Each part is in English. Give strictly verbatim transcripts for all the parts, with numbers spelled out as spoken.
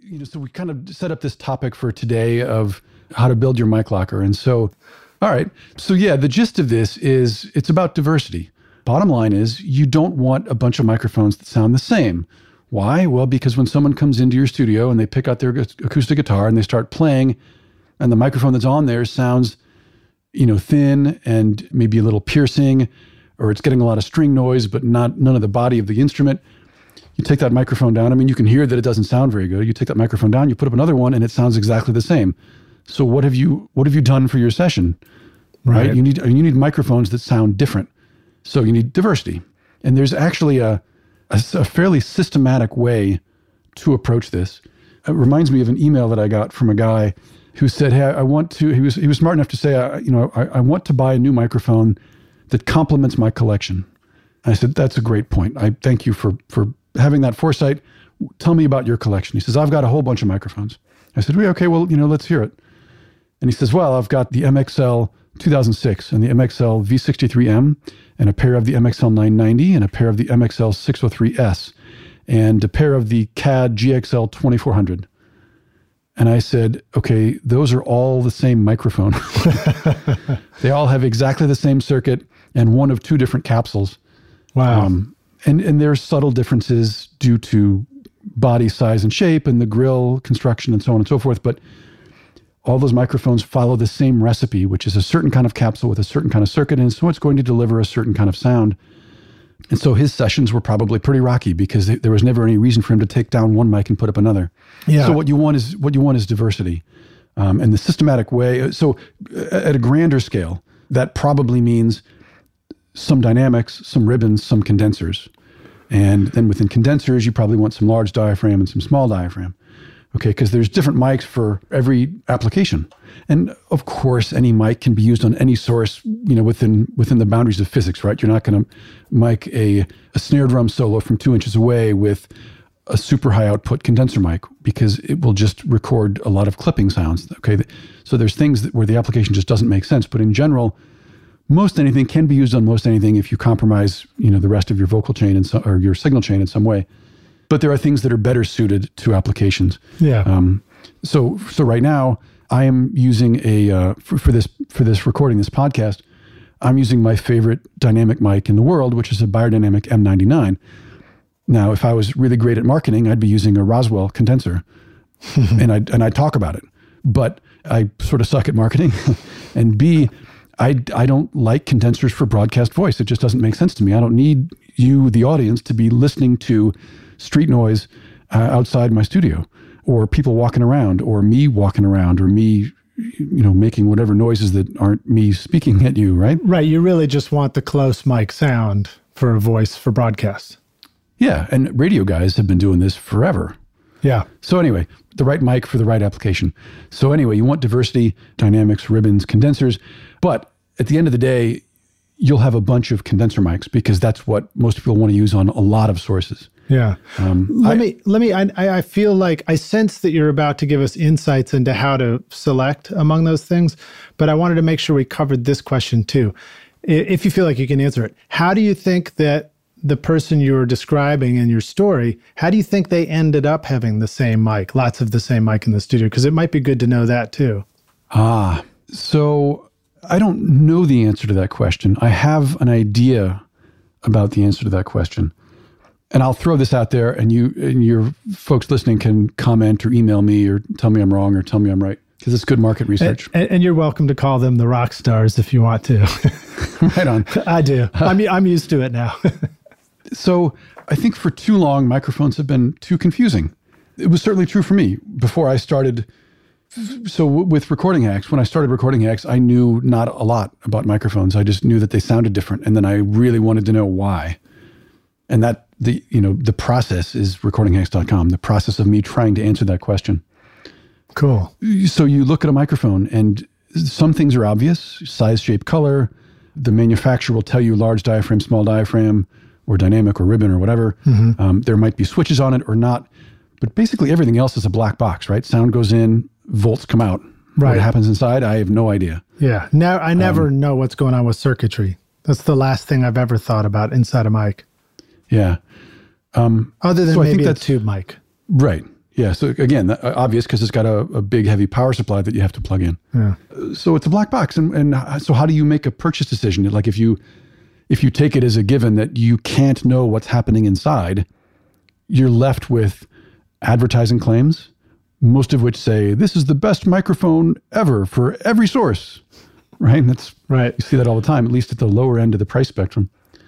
you know, so we kind of set up this topic for today of how to build your mic locker. And so, all right. So yeah, the gist of this is it's about diversity. Bottom line is you don't want a bunch of microphones that sound the same. Why? Well, because when someone comes into your studio and they pick out their acoustic guitar and they start playing, and the microphone that's on there sounds, you know, thin and maybe a little piercing, or it's getting a lot of string noise, but not none of the body of the instrument. You take that microphone down. I mean, you can hear that it doesn't sound very good. You take that microphone down, you put up another one, and it sounds exactly the same. So what have you what have you done for your session? Right? right? You need you need microphones that sound different. So you need diversity. And there's actually a, a, a fairly systematic way to approach this. It reminds me of an email that I got from a guy who said, hey, I want to, he was he was smart enough to say, I, you know, I, I want to buy a new microphone that complements my collection. I said, that's a great point. I thank you for for having that foresight. Tell me about your collection. He says, I've got a whole bunch of microphones. I said, well, okay, well, you know, let's hear it. And he says, well, I've got the M X L two thousand six and the M X L V sixty-three M and a pair of the M X L nine ninety and a pair of the M X L six oh three S and a pair of the C A D G X L twenty-four hundred. And I said, okay, those are all the same microphone. They all have exactly the same circuit and one of two different capsules. Wow. Um, and, and there's subtle differences due to body size and shape and the grill construction and so on and so forth. But all those microphones follow the same recipe, which is a certain kind of capsule with a certain kind of circuit. And so it's going to deliver a certain kind of sound. And so his sessions were probably pretty rocky because there was never any reason for him to take down one mic and put up another. Yeah. So what you want is what you want is diversity, um, and the systematic way. So at a grander scale, that probably means some dynamics, some ribbons, some condensers, and then within condensers, you probably want some large diaphragm and some small diaphragm. Okay, because there's different mics for every application. And of course, any mic can be used on any source, you know, within within the boundaries of physics, right? You're not going to mic a, a snare drum solo from two inches away with a super high output condenser mic because it will just record a lot of clipping sounds, okay? So there's things that, where the application just doesn't make sense. But in general, most anything can be used on most anything if you compromise, you know, the rest of your vocal chain and so, or your signal chain in some way. But there are things that are better suited to applications. Yeah. Um, so, so right now, I am using a uh, for, for this for this recording, this podcast. I'm using my favorite dynamic mic in the world, which is a Beyerdynamic M ninety-nine. Now, if I was really great at marketing, I'd be using a Roswell condenser, and I and I talk about it. But I sort of suck at marketing, and B, I I don't like condensers for broadcast voice. It just doesn't make sense to me. I don't need you, the audience, to be listening to street noise uh, outside my studio, or people walking around, or me walking around, or me, you know, making whatever noises that aren't me speaking at you, right? Right. You really just want the close mic sound for a voice for broadcast. Yeah. And radio guys have been doing this forever. Yeah. So anyway, the right mic for the right application. So anyway, you want diversity, dynamics, ribbons, condensers. But at the end of the day, you'll have a bunch of condenser mics because that's what most people want to use on a lot of sources. Yeah. Um, let I, me, let me, I, I feel like I sense that you're about to give us insights into how to select among those things, but I wanted to make sure we covered this question too. If you feel like you can answer it, how do you think that the person you're describing in your story, how do you think they ended up having the same mic, lots of the same mic in the studio? Because it might be good to know that too. Ah, so I don't know the answer to that question. I have an idea about the answer to that question. And I'll throw this out there, and you and your folks listening can comment or email me or tell me I'm wrong or tell me I'm right, because it's good market research. And, and you're welcome to call them the rock stars if you want to. Right on. I do. I'm, I'm used to it now. So I think for too long, microphones have been too confusing. It was certainly true for me before I started. So with Recording Hacks, when I started Recording Hacks, I knew not a lot about microphones. I just knew that they sounded different. And then I really wanted to know why. And that, the you know, the process is recording hacks dot com, the process of me trying to answer that question. Cool. So you look at a microphone and some things are obvious, size, shape, color. The manufacturer will tell you large diaphragm, small diaphragm, or dynamic or ribbon or whatever. Mm-hmm. Um, there might be switches on it or not. But basically everything else is a black box, right? Sound goes in, volts come out. Right. What happens inside, I have no idea. Yeah. Now I never um, know what's going on with circuitry. That's the last thing I've ever thought about inside a mic. Yeah. Um, Other than so maybe I think a that's, tube mic. Right. Yeah. So again, that- obvious because it's got a, a big, heavy power supply that you have to plug in. Yeah. So it's a black box. And, and so how do you make a purchase decision? Like if you if you take it as a given that you can't know what's happening inside, you're left with advertising claims, most of which say, this is the best microphone ever for every source, right? And that's Right. You see that all the time, at least at the lower end of the price spectrum.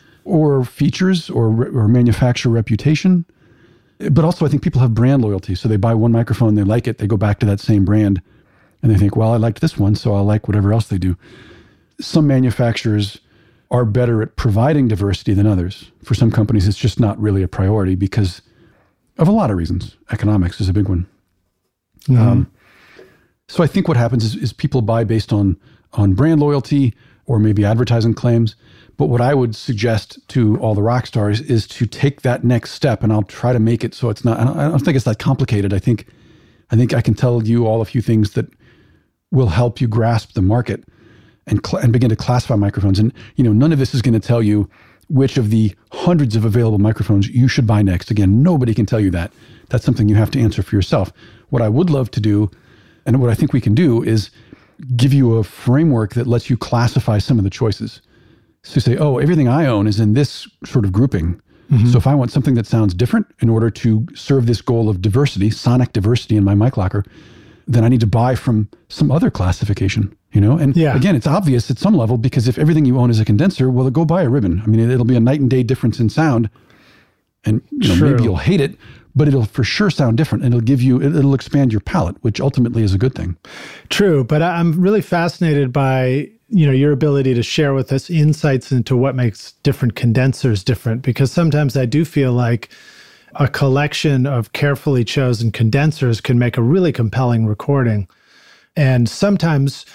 Or features or, or manufacturer reputation. But also I think people have brand loyalty. So they buy one microphone, they like it, they go back to that same brand and they think, well, I liked this one, so I'll like whatever else they do. Some manufacturers are better at providing diversity than others. For some companies, it's just not really a priority because of a lot of reasons. Economics is a big one. Mm-hmm. Um, so I think what happens is, is people buy based on, on brand loyalty or maybe advertising claims. But what I would suggest to all the rock stars is to take that next step, and I'll try to make it so it's not, I don't, I don't think it's that complicated. I think, I think I can tell you all a few things that will help you grasp the market and cl- and begin to classify microphones. And, you know, none of this is going to tell you which of the hundreds of available microphones you should buy next. Again, nobody can tell you that. That's something you have to answer for yourself. What I would love to do, and what I think we can do, is give you a framework that lets you classify some of the choices. So you say, oh, everything I own is in this sort of grouping. Mm-hmm. So if I want something that sounds different in order to serve this goal of diversity, sonic diversity in my mic locker, then I need to buy from some other classification, you know? And yeah. Again, it's obvious at some level because if everything you own is a condenser, well, go buy a ribbon. I mean, it, it'll be a night and day difference in sound. And you know, maybe you'll hate it, but it'll for sure sound different and it'll give you, it'll expand your palette, which ultimately is a good thing. True. But I'm really fascinated by, you know, your ability to share with us insights into what makes different condensers different, because sometimes I do feel like a collection of carefully chosen condensers can make a really compelling recording. And sometimes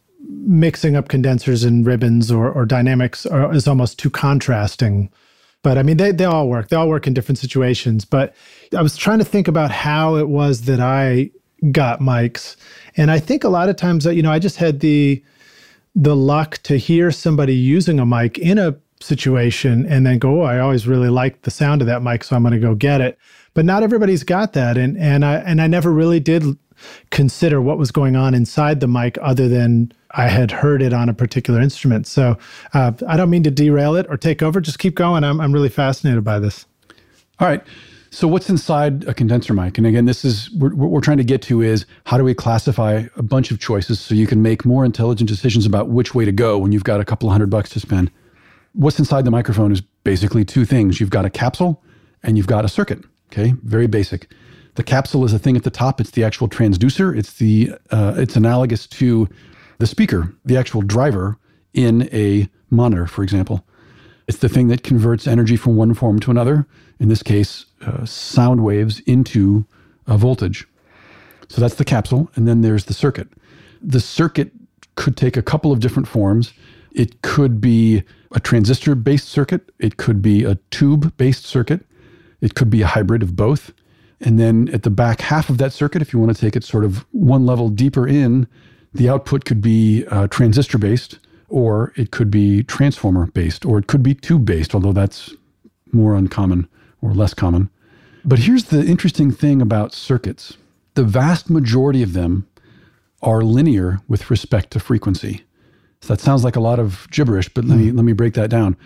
mixing up condensers and ribbons or, or dynamics are, is almost too contrasting. But I mean, they, they all work. They all work in different situations. But I was trying to think about how it was that I got mics. And I think a lot of times, you know, I just had the the luck to hear somebody using a mic in a situation and then go, oh, I always really liked the sound of that mic, so I'm going to go get it. But not everybody's got that. And and I and I never really did consider what was going on inside the mic other than I had heard it on a particular instrument. So uh, I don't mean to derail it or take over. Just keep going. I'm I'm really fascinated by this. All right. So what's inside a condenser mic? And again, this is what we're trying to get to is how do we classify a bunch of choices so you can make more intelligent decisions about which way to go when you've got a couple of hundred bucks to spend. What's inside the microphone is basically two things. You've got a capsule and you've got a circuit. Okay, very basic. The capsule is the thing at the top. It's the actual transducer. It's the uh, it's analogous to the speaker, the actual driver in a monitor, for example. It's the thing that converts energy from one form to another. In this case, uh, sound waves into a voltage. So that's the capsule. And then there's the circuit. The circuit could take a couple of different forms. It could be a transistor-based circuit. It could be a tube-based circuit. It could be a hybrid of both. And then at the back half of that circuit, if you want to take it sort of one level deeper in, the output could be uh, transistor-based, or it could be transformer-based, or it could be tube-based, although that's more uncommon or less common. But here's the interesting thing about circuits. The vast majority of them are linear with respect to frequency. So that sounds like a lot of gibberish, but let me let me break that down.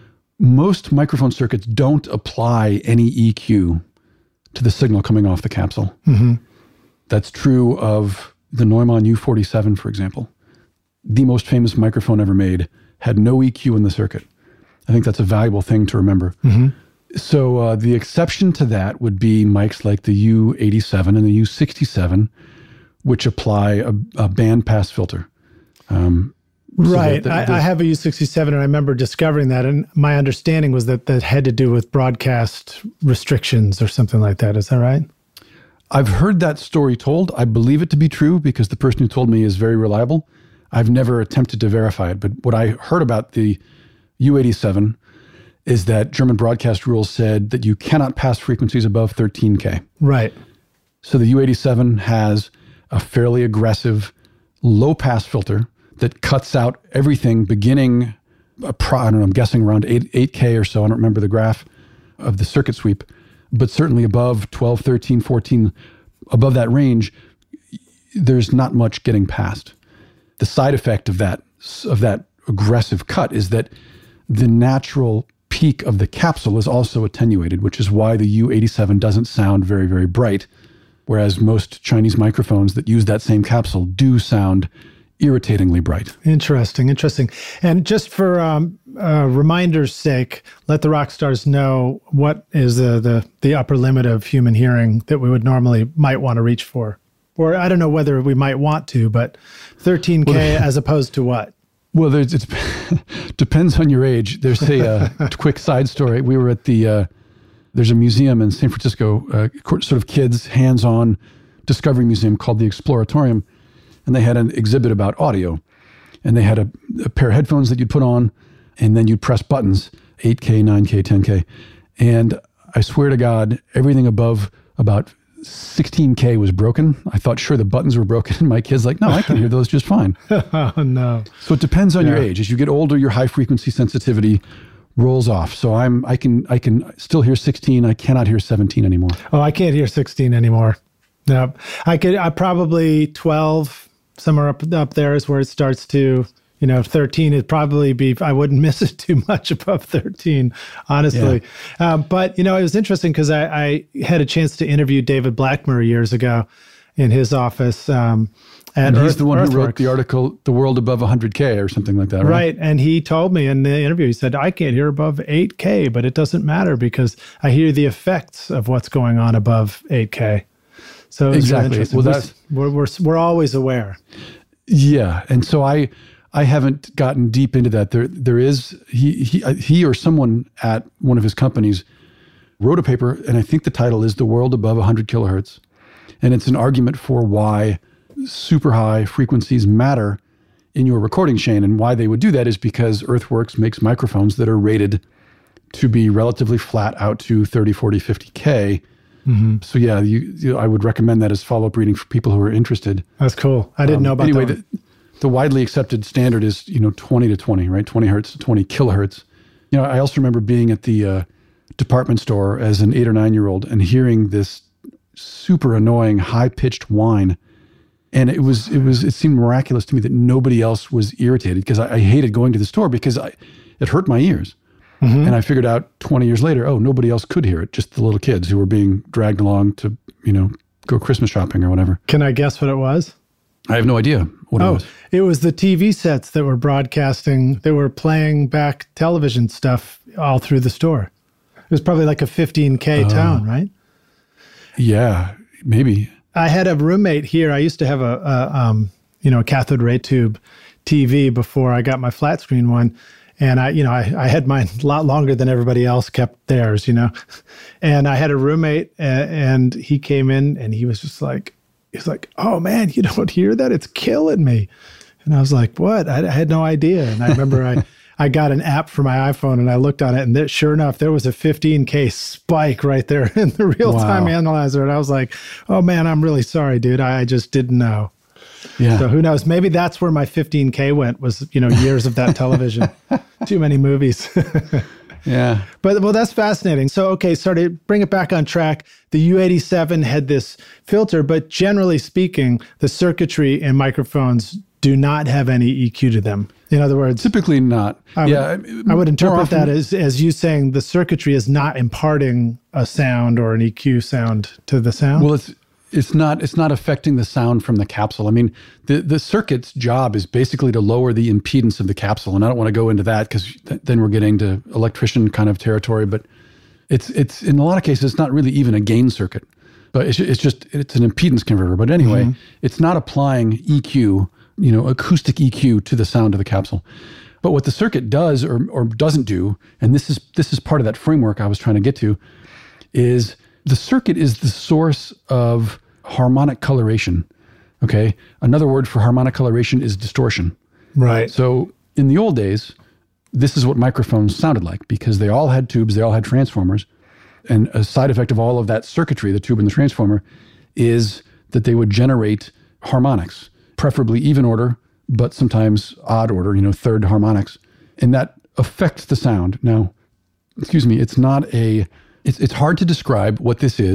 Most microphone circuits don't apply any E Q to the signal coming off the capsule. Mm-hmm. That's true of the Neumann U forty-seven, for example. The most famous microphone ever made had no E Q in the circuit. I think that's a valuable thing to remember. Mm-hmm. So uh, the exception to that would be mics like the U eighty-seven and the U sixty-seven, which apply a, a band pass filter. Um, Right. So that, that, I, I have a U sixty-seven, and I remember discovering that. And my understanding was that that had to do with broadcast restrictions or something like that. Is that right? I've heard that story told. I believe it to be true because the person who told me is very reliable. I've never attempted to verify it. But what I heard about the U eighty-seven is that German broadcast rules said that you cannot pass frequencies above thirteen K. Right. So the U eighty-seven has a fairly aggressive low-pass filter that cuts out everything beginning, a pro, I don't know, I'm guessing around eight, 8K or so. I don't remember the graph of the circuit sweep, but certainly above twelve, thirteen, fourteen, above that range, there's not much getting past. The side effect of that of that aggressive cut is that the natural peak of the capsule is also attenuated, which is why the U eighty-seven doesn't sound very, very bright, whereas most Chinese microphones that use that same capsule do sound irritatingly bright. Interesting, interesting. And just for um, uh, reminder's sake, let the rock stars know what is the, the the upper limit of human hearing that we would normally might want to reach for. Or I don't know whether we might want to, but thirteen K well, as opposed to what? Well, there's, it depends on your age. There's a uh, quick side story. We were at the, uh, there's a museum in San Francisco, uh, sort of kids hands-on discovery museum called the Exploratorium. And they had an exhibit about audio. And they had a, a pair of headphones that you'd put on, and then you'd press buttons, eight K, nine K, ten K. And I swear to God, everything above about sixteen K was broken. I thought, sure, the buttons were broken. And my kid's like, no, I can hear those just fine. Oh, no. So it depends on yeah. your age. As you get older, your high frequency sensitivity rolls off. So I'm, I can, I can still hear sixteen. I cannot hear seventeen anymore. Oh, I can't hear sixteen anymore. No, I could, I probably twelve, somewhere up, up there is where it starts to, you know, thirteen, it'd probably be, I wouldn't miss it too much above thirteen, honestly. Yeah. Um, but, you know, it was interesting because I, I had a chance to interview David Blackmer years ago in his office. Um, and Earth, he's the one Earthworks. who wrote the article, The World Above one hundred K or something like that, right? Right. And he told me in the interview, he said, I can't hear above eight K, but it doesn't matter because I hear the effects of what's going on above eight K. So it's exactly. Really well, that's, we're, we're, we're always aware. Yeah. And so I, I haven't gotten deep into that. There, there is, he, he, he or someone at one of his companies wrote a paper, and I think the title is The World Above one hundred Kilohertz. And it's an argument for why super high frequencies matter in your recording chain. And why they would do that is because Earthworks makes microphones that are rated to be relatively flat out to thirty, forty, fifty K. Mm-hmm. So yeah, you, you, I would recommend that as follow-up reading for people who are interested. That's cool. I didn't um, know about anyway, that. The, the widely accepted standard is, you know, twenty to twenty, right? twenty hertz to twenty kilohertz. You know, I also remember being at the uh, department store as an eight or nine-year-old and hearing this super annoying, high-pitched whine. And it was, it was, it seemed miraculous to me that nobody else was irritated because I, I hated going to the store because I, it hurt my ears. Mm-hmm. And I figured out twenty years later, oh, nobody else could hear it, just the little kids who were being dragged along to, you know, go Christmas shopping or whatever. Can I guess what it was? I have no idea what oh, it was. It was the T V sets that were broadcasting, they were playing back television stuff all through the store. It was probably like a fifteen K uh, town, right? Yeah, maybe. I had a roommate here. I used to have a, a um, you know, a cathode ray tube T V before I got my flat screen one. And I, you know, I, I had mine a lot longer than everybody else kept theirs, you know. And I had a roommate, and, and he came in, and he was just like, he was like, "Oh man, you don't hear that? It's killing me." And I was like, "What?" I, I had no idea. And I remember I, I got an app for my iPhone, and I looked on it, and there, sure enough, there was a fifteen K spike right there in the real-time wow. analyzer. And I was like, "Oh man, I'm really sorry, dude. I, I just didn't know." Yeah. So who knows? Maybe that's where my fifteen K went, was, you know, years of that television. Too many movies. Yeah. But, well, that's fascinating. So, okay, so to bring it back on track, the U eighty-seven had this filter, but generally speaking, the circuitry in microphones do not have any E Q to them. In other words, typically not. I yeah. Would, I would interpret often, that as, as you saying the circuitry is not imparting a sound or an E Q sound to the sound. Well, it's It's not it's not affecting the sound from the capsule. I mean, the, the circuit's job is basically to lower the impedance of the capsule. And I don't want to go into that because th- then we're getting to electrician kind of territory. But it's it's in a lot of cases, it's not really even a gain circuit. But it's, it's just, it's an impedance converter. But anyway, mm-hmm. it's not applying E Q, you know, acoustic E Q to the sound of the capsule. But what the circuit does or or doesn't do, and this is this is part of that framework I was trying to get to, is the circuit is the source of harmonic coloration. Okay. Another word for harmonic coloration is distortion. Right. So in the old days, this is what microphones sounded like because they all had tubes, they all had transformers. And a side effect of all of that circuitry, the tube and the transformer, is that they would generate harmonics, preferably even order, but sometimes odd order, you know, third harmonics. And that affects the sound. Now, excuse me, it's not a, it's, it's hard to describe what this is.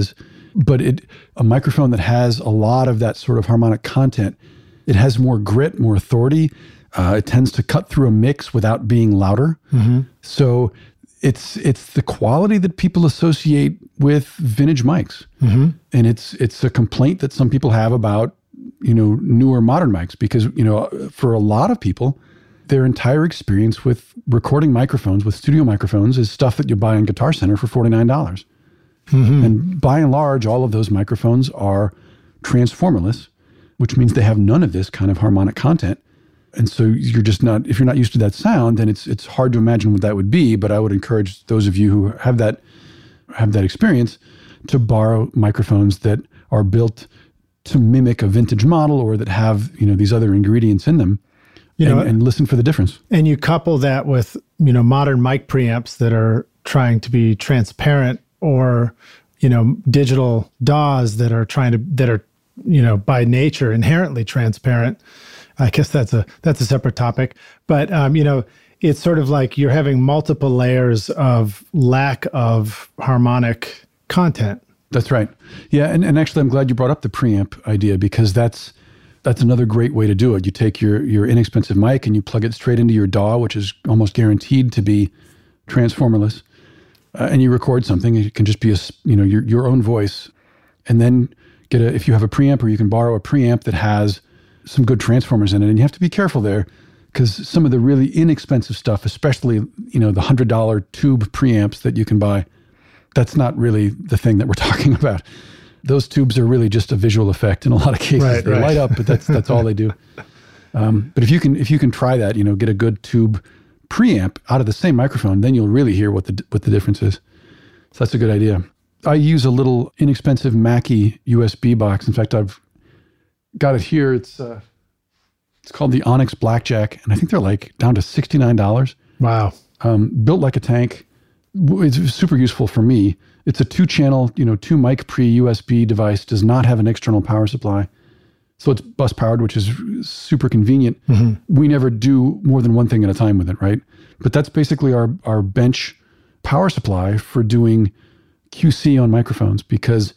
But it a microphone that has a lot of that sort of harmonic content, it has more grit, more authority. Uh, it tends to cut through a mix without being louder. Mm-hmm. So it's it's the quality that people associate with vintage mics. Mm-hmm. And it's it's a complaint that some people have about, you know, newer modern mics, because, you know, for a lot of people, their entire experience with recording microphones, with studio microphones, is stuff that you buy on Guitar Center for forty-nine dollars. Mm-hmm. And by and large, all of those microphones are transformerless, which means they have none of this kind of harmonic content. And so you're just not, if you're not used to that sound, then it's it's hard to imagine what that would be. But I would encourage those of you who have that have that experience to borrow microphones that are built to mimic a vintage model, or that have, you know, these other ingredients in them, you and, know, and listen for the difference. And you couple that with, you know, modern mic preamps that are trying to be transparent, or, you know, digital D A Ws that are trying to, that are, you know, by nature inherently transparent. I guess that's a, that's a separate topic. But, um, you know, it's sort of like you're having multiple layers of lack of harmonic content. That's right. Yeah. And, and actually, I'm glad you brought up the preamp idea, because that's, that's another great way to do it. You take your, your inexpensive mic and you plug it straight into your D A W, which is almost guaranteed to be transformerless. Uh, and you record something. It can just be a, you know, your your own voice, and then get a, if you have a preamp, or you can borrow a preamp that has some good transformers in it. And you have to be careful there, because some of the really inexpensive stuff, especially, you know, the hundred dollar tube preamps that you can buy, that's not really the thing that we're talking about. Those tubes are really just a visual effect in a lot of cases. Right, they right. light up, but that's that's all they do. Um, but if you can if you can try that, you know, get a good tube preamp out of the same microphone, then you'll really hear what the what the difference is. So that's a good idea. I use a little inexpensive Mackie U S B box. In fact, I've got it here. It's uh, it's called the Onyx Blackjack, and I think they're like down to sixty-nine dollars. Wow. Um, built like a tank. It's super useful for me. It's a two-channel, you know, two mic pre U S B device. Does not have an external power supply. So it's bus powered, which is super convenient. Mm-hmm. We never do more than one thing at a time with it, right? But that's basically our, our bench power supply for doing Q C on microphones, because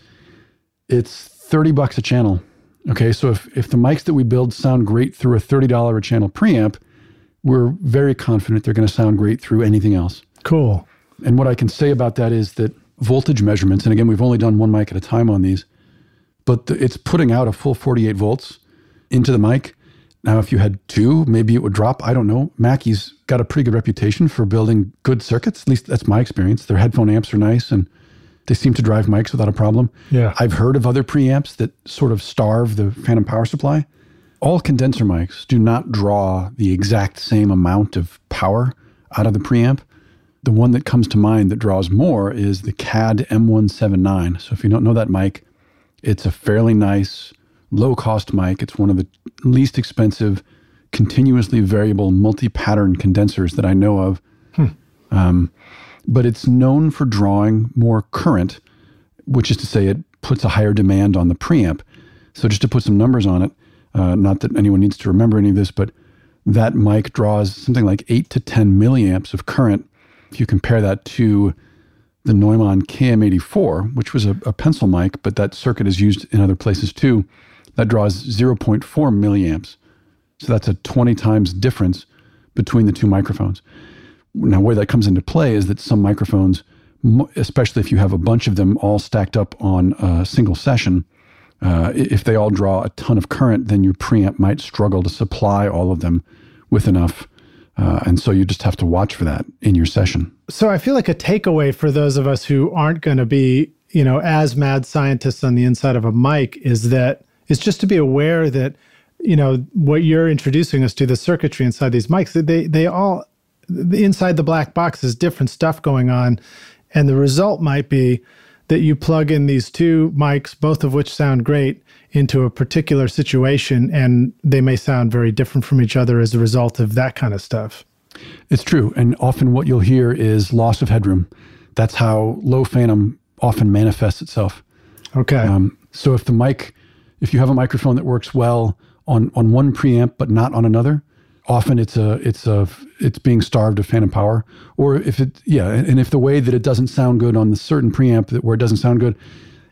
it's thirty bucks a channel. Okay, so if, if the mics that we build sound great through a thirty dollars a channel preamp, we're very confident they're going to sound great through anything else. Cool. And what I can say about that is that voltage measurements, and again, we've only done one mic at a time on these, but the, it's putting out a full forty-eight volts into the mic. Now, if you had two, maybe it would drop. I don't know. Mackie's got a pretty good reputation for building good circuits. At least that's my experience. Their headphone amps are nice, and they seem to drive mics without a problem. Yeah. I've heard of other preamps that sort of starve the phantom power supply. All condenser mics do not draw the exact same amount of power out of the preamp. The one that comes to mind that draws more is the C A D M one seventy-nine. So if you don't know that mic, it's a fairly nice, low-cost mic. It's one of the least expensive, continuously variable, multi-pattern condensers that I know of. Hmm. Um, but it's known for drawing more current, which is to say it puts a higher demand on the preamp. So just to put some numbers on it, uh, not that anyone needs to remember any of this, but that mic draws something like eight to ten milliamps of current. If you compare that to the Neumann K M eighty-four, which was a, a pencil mic, but that circuit is used in other places too, that draws zero point four milliamps. So that's a twenty times difference between the two microphones. Now, where that comes into play is that some microphones, especially if you have a bunch of them all stacked up on a single session, uh, if they all draw a ton of current, then your preamp might struggle to supply all of them with enough. Uh, and so you just have to watch for that in your session. So I feel like a takeaway for those of us who aren't going to be, you know, as mad scientists on the inside of a mic is that it's just to be aware that, you know, what you're introducing us to, the circuitry inside these mics, they they all, inside the black box is different stuff going on. And the result might be that you plug in these two mics, both of which sound great, into a particular situation, and they may sound very different from each other as a result of that kind of stuff. It's true. And often what you'll hear is loss of headroom. That's how low phantom often manifests itself. Okay. Um, so if the mic, if you have a microphone that works well on, on one preamp, but not on another, often it's a, it's a, it's being starved of phantom power. Or if it, yeah. And if the way that it doesn't sound good on the certain preamp that where it doesn't sound good,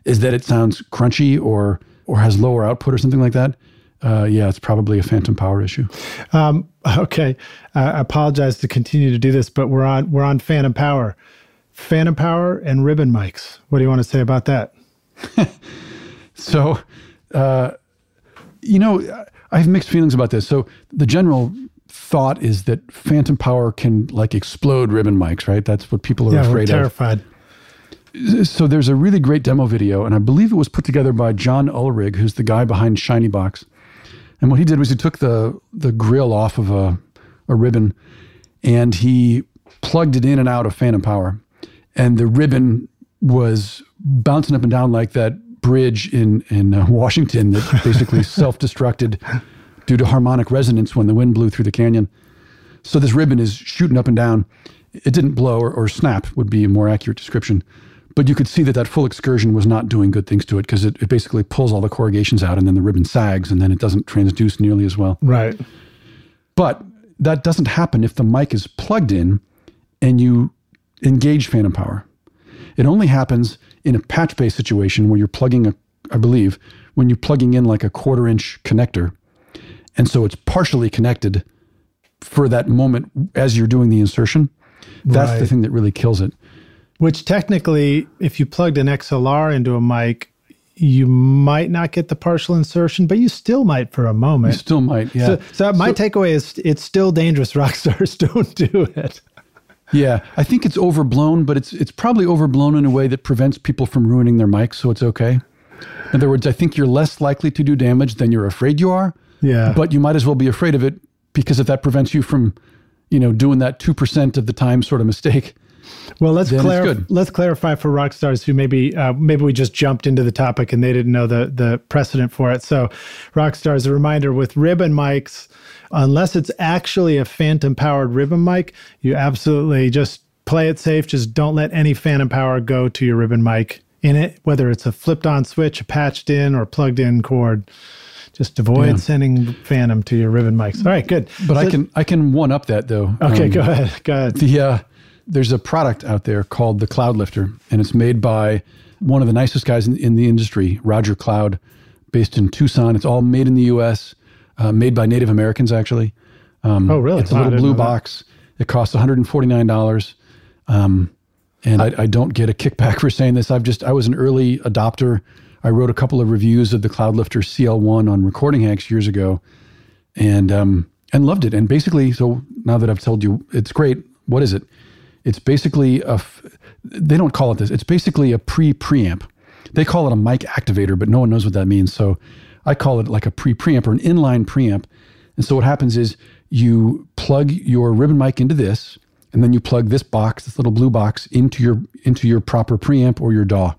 is that it sounds crunchy or or has lower output or something like that, uh, yeah, it's probably a phantom power issue. Um, okay, uh, I apologize to continue to do this, but we're on we're on phantom power, phantom power, and ribbon mics. What do you want to say about that? so, uh, you know, I have mixed feelings about this. So the general thought is that phantom power can like explode ribbon mics, right? That's what people are yeah, afraid we're terrified. of. So there's a really great demo video, and I believe it was put together by John Ulrich, who's the guy behind ShinyBox. And what he did was he took the the grill off of a, a ribbon, and he plugged it in and out of phantom power. And the ribbon was bouncing up and down like that bridge in, in uh, Washington that basically self-destructed due to harmonic resonance when the wind blew through the canyon. So this ribbon is shooting up and down. It didn't blow or, or snap would be a more accurate description. But you could see that that full excursion was not doing good things to it because it, it basically pulls all the corrugations out and then the ribbon sags and then it doesn't transduce nearly as well. Right. But that doesn't happen if the mic is plugged in and you engage phantom power. It only happens in a patch-based situation where you're plugging, a, I believe, when you're plugging in like a quarter inch connector. And so it's partially connected for that moment as you're doing the insertion. That's Right. the thing that really kills it. Which technically, if you plugged an X L R into a mic, you might not get the partial insertion, but you still might for a moment. You still might, yeah. So, so my takeaway is it's still dangerous. Rock stars don't do it. Yeah, I think it's overblown, but it's it's probably overblown in a way that prevents people from ruining their mics, so it's okay. In other words, I think you're less likely to do damage than you're afraid you are. Yeah. But you might as well be afraid of it because if that prevents you from, you know, doing that two percent of the time sort of mistake. Well, let's then it's clarify. good. Let's clarify for rock stars who maybe uh, maybe we just jumped into the topic and they didn't know the the precedent for it. So, rock stars, a reminder with ribbon mics, unless it's actually a phantom powered ribbon mic, you absolutely just play it safe. Just don't let any phantom power go to your ribbon mic in it, whether it's a flipped on switch, a patched in, or plugged in cord. Just avoid Yeah. sending phantom to your ribbon mics. All right, good. But So- I can I can one up that though. Okay, Um, go ahead. Go ahead. The uh, there's a product out there called the Cloud Lifter, and it's made by one of the nicest guys in, in the industry, Roger Cloud, based in Tucson. It's all made in the U S, uh, made by Native Americans actually. Um, Oh, really? It's a Wow, I little didn't blue know that. box. It costs one hundred forty-nine dollars. Um, and I, I don't get a kickback for saying this. I've just I was an early adopter. I wrote a couple of reviews of the Cloud Lifter C L one on Recording Hacks years ago, and um, and loved it. And basically, so now that I've told you it's great, what is it? It's basically a. F- they don't call it this. It's basically a pre-preamp. They call it a mic activator, but no one knows what that means. So I call it like a pre-preamp or an inline preamp. And so what happens is you plug your ribbon mic into this, and then you plug this box, this little blue box, into your into your proper preamp or your D A W.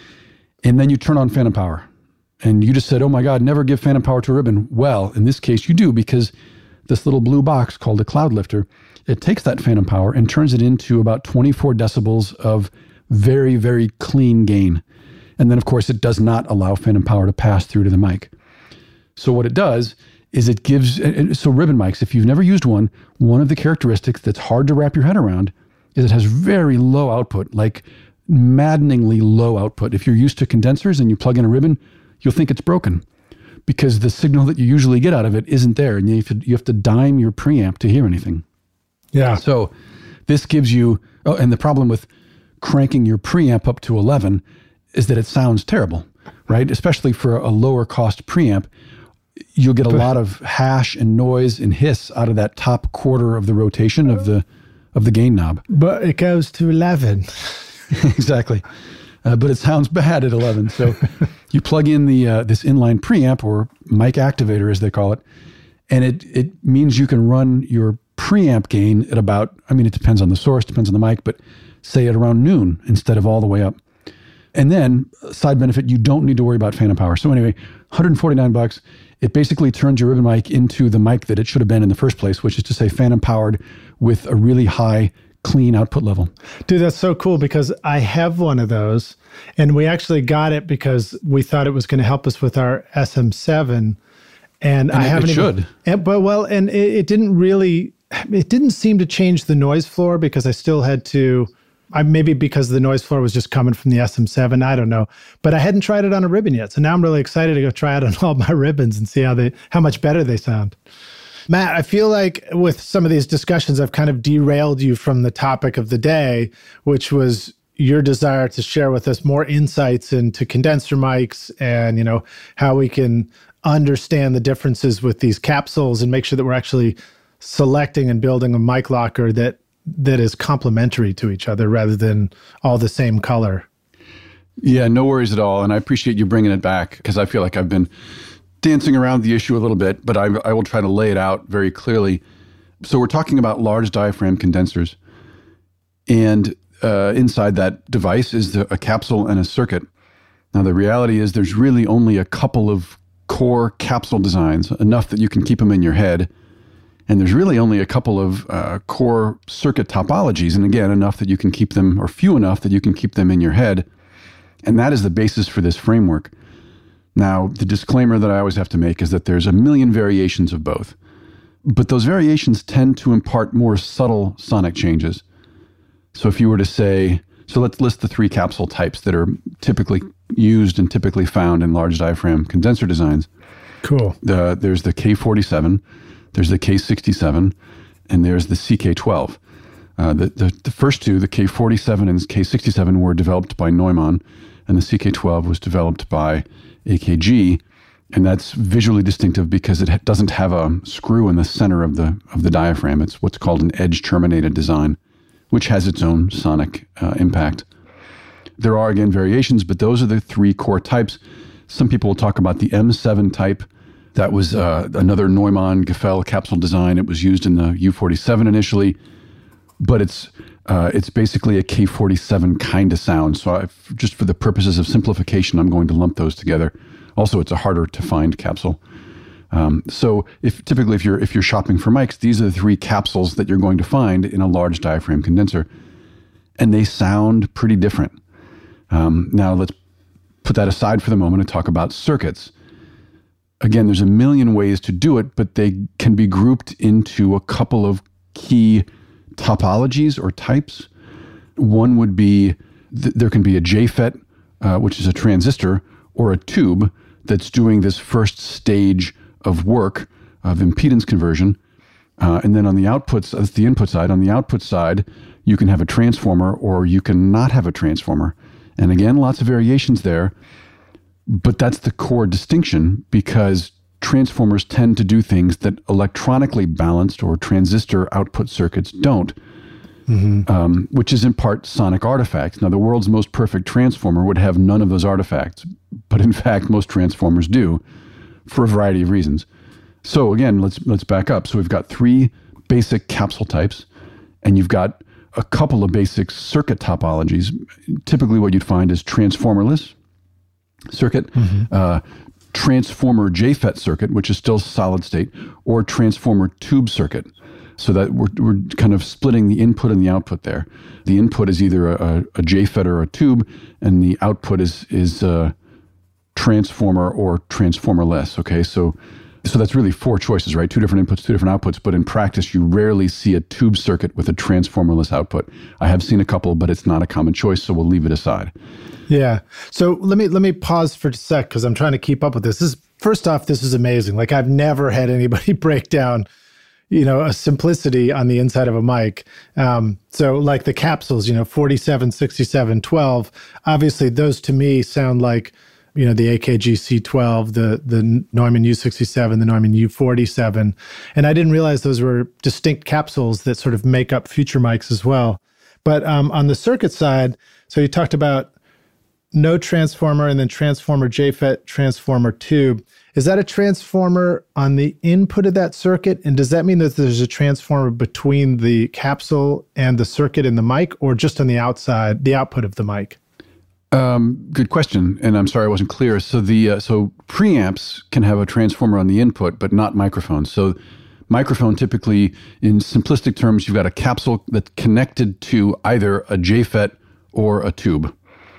And then you turn on phantom power. And you just said, oh my God, never give phantom power to a ribbon. Well, in this case you do, because this little blue box called a Cloud Lifter, it takes that phantom power and turns it into about twenty-four decibels of very, very clean gain. And then of course it does not allow phantom power to pass through to the mic. So what it does is it gives, so ribbon mics, if you've never used one, one of the characteristics that's hard to wrap your head around is it has very low output, like maddeningly low output. If you're used to condensers and you plug in a ribbon, you'll think it's broken because the signal that you usually get out of it isn't there. And you have to, you have to dime your preamp to hear anything. Yeah. So this gives you, oh, and the problem with cranking your preamp up to eleven is that it sounds terrible, right? Especially for a lower cost preamp. You'll get a lot of hash and noise and hiss out of that top quarter of the rotation of the of the gain knob. But it goes to eleven. Exactly. Uh, but it sounds bad at eleven. So you plug in the uh, this inline preamp or mic activator, as they call it, and it it means you can run your preamp gain at about, I mean, it depends on the source, depends on the mic, but say at around noon instead of all the way up. And then side benefit, you don't need to worry about phantom power. So anyway, one hundred forty-nine bucks. It basically turns your ribbon mic into the mic that it should have been in the first place, which is to say phantom powered with a really high clean output level. Dude, that's so cool because I have one of those and we actually got it because we thought it was going to help us with our S M seven. And, And I it- haven't it even, should. And, but well, and it, it didn't really, it didn't seem to change the noise floor because I still had to I, maybe because the noise floor was just coming from the S M seven, I don't know. But I hadn't tried it on a ribbon yet. So now I'm really excited to go try it on all my ribbons and see how they how much better they sound. Matt, I feel like with some of these discussions, I've kind of derailed you from the topic of the day, which was your desire to share with us more insights into condenser mics and, you know, how we can understand the differences with these capsules and make sure that we're actually selecting and building a mic locker that that is complementary to each other rather than all the same color. Yeah, no worries at all. And I appreciate you bringing it back because I feel like I've been dancing around the issue a little bit, but I, I will try to lay it out very clearly. So we're talking about large diaphragm condensers. And uh, inside that device is the, a capsule and a circuit. Now, the reality is there's really only a couple of core capsule designs, enough that you can keep them in your head. And there's really only a couple of uh, core circuit topologies. And again, enough that you can keep them, or few enough that you can keep them in your head. And that is the basis for this framework. Now, the disclaimer that I always have to make is that there's a million variations of both. But those variations tend to impart more subtle sonic changes. So if you were to say, so let's list the three capsule types that are typically used and typically found in large diaphragm condenser designs. Cool. The, there's the K forty-seven, there's the K sixty-seven, and there's the C K twelve. Uh, the, the, the first two, the K forty-seven and K sixty-seven, were developed by Neumann, and the C K twelve was developed by A K G, and that's visually distinctive because it ha- doesn't have a screw in the center of the of the diaphragm. It's what's called an edge-terminated design, which has its own sonic uh, impact. There are, again, variations, but those are the three core types. Some people will talk about the M seven type. That was uh, another Neumann-Gefell capsule design. It was used in the U forty-seven initially, but it's uh, it's basically a K forty-seven kind of sound. So I've, just for the purposes of simplification, I'm going to lump those together. Also, it's a harder to find capsule. Um, so if typically if you're if you're shopping for mics, these are the three capsules that you're going to find in a large diaphragm condenser, and they sound pretty different. Um, now let's put that aside for the moment and talk about circuits. Again, there's a million ways to do it, but they can be grouped into a couple of key topologies or types. One would be, th- there can be a J FET, uh, which is a transistor, or a tube that's doing this first stage of work of impedance conversion. Uh, and then on the outputs, that's the input side. On the output side, you can have a transformer or you can not have a transformer. And again, lots of variations there. But that's the core distinction, because transformers tend to do things that electronically balanced or transistor output circuits don't, mm-hmm. um, which is in part sonic artifacts. Now, the world's most perfect transformer would have none of those artifacts, but in fact, most transformers do, for a variety of reasons. So again, let's let's back up. So we've got three basic capsule types, and you've got a couple of basic circuit topologies. Typically, what you'd find is transformerless circuit, mm-hmm. uh, transformer J FET circuit, which is still solid state, or transformer tube circuit. So that we're, we're kind of splitting the input and the output there. The input is either a, a J FET or a tube, and the output is is a transformer or transformerless. Okay, so so that's really four choices, right? Two different inputs, two different outputs. But in practice, you rarely see a tube circuit with a transformerless output. I have seen a couple, but it's not a common choice, so we'll leave it aside. Yeah. So let me let me pause for a sec because I'm trying to keep up with this. This is, first off, this is amazing. Like, I've never had anybody break down, you know, a simplicity on the inside of a mic. Um, so like the capsules, you know, forty-seven, sixty-seven, twelve, obviously those to me sound like, you know, the A K G C twelve, the the Neumann U sixty-seven, the Neumann U forty-seven. And I didn't realize those were distinct capsules that sort of make up future mics as well. But um, on the circuit side, so you talked about no transformer and then transformer J FET, transformer tube. Is that a transformer on the input of that circuit? And does that mean that there's a transformer between the capsule and the circuit in the mic, or just on the outside, the output of the mic? Um, good question, and I'm sorry I wasn't clear. So the uh, so preamps can have a transformer on the input, but not microphones. So microphone, typically, in simplistic terms, you've got a capsule that's connected to either a J FET or a tube.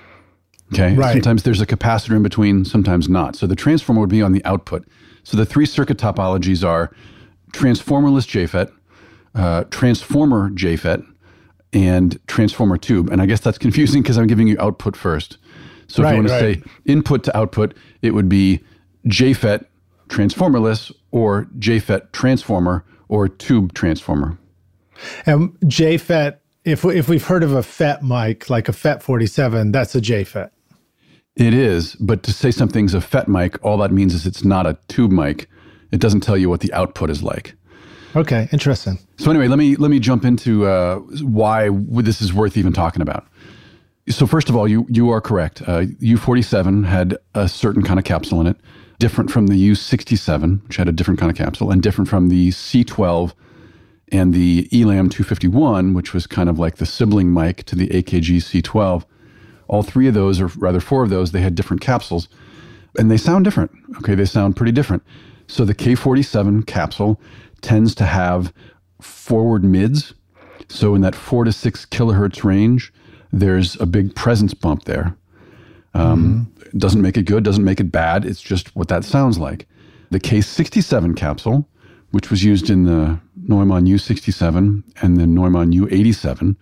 Okay. Right. Sometimes there's a capacitor in between, sometimes not. So the transformer would be on the output. So the three circuit topologies are transformerless J FET, uh, transformer J FET, and transformer tube. And I guess that's confusing because I'm giving you output first. So if Right, you want to right. say input to output, it would be J FET transformerless or J FET transformer or tube transformer. And J FET, if, we, if we've heard of a FET mic, like a FET forty-seven, that's a J FET. It is, but to say something's a FET mic, all that means is it's not a tube mic. It doesn't tell you what the output is like. Okay, interesting. So anyway, let me let me jump into uh, why this is worth even talking about. So first of all, you you are correct. Uh, U forty-seven had a certain kind of capsule in it, different from the U sixty-seven, which had a different kind of capsule, and different from the C twelve and the E LAM two fifty-one, which was kind of like the sibling mic to the A K G C twelve. All three of those, or rather four of those, they had different capsules, and they sound different. Okay, they sound pretty different. So the K forty-seven capsule tends to have forward mids. So in that four to six kilohertz range, there's a big presence bump there. Um, mm-hmm. Doesn't make it good, doesn't make it bad. It's just what that sounds like. The K sixty-seven capsule, which was used in the Neumann U sixty-seven and the Neumann U eighty-seven,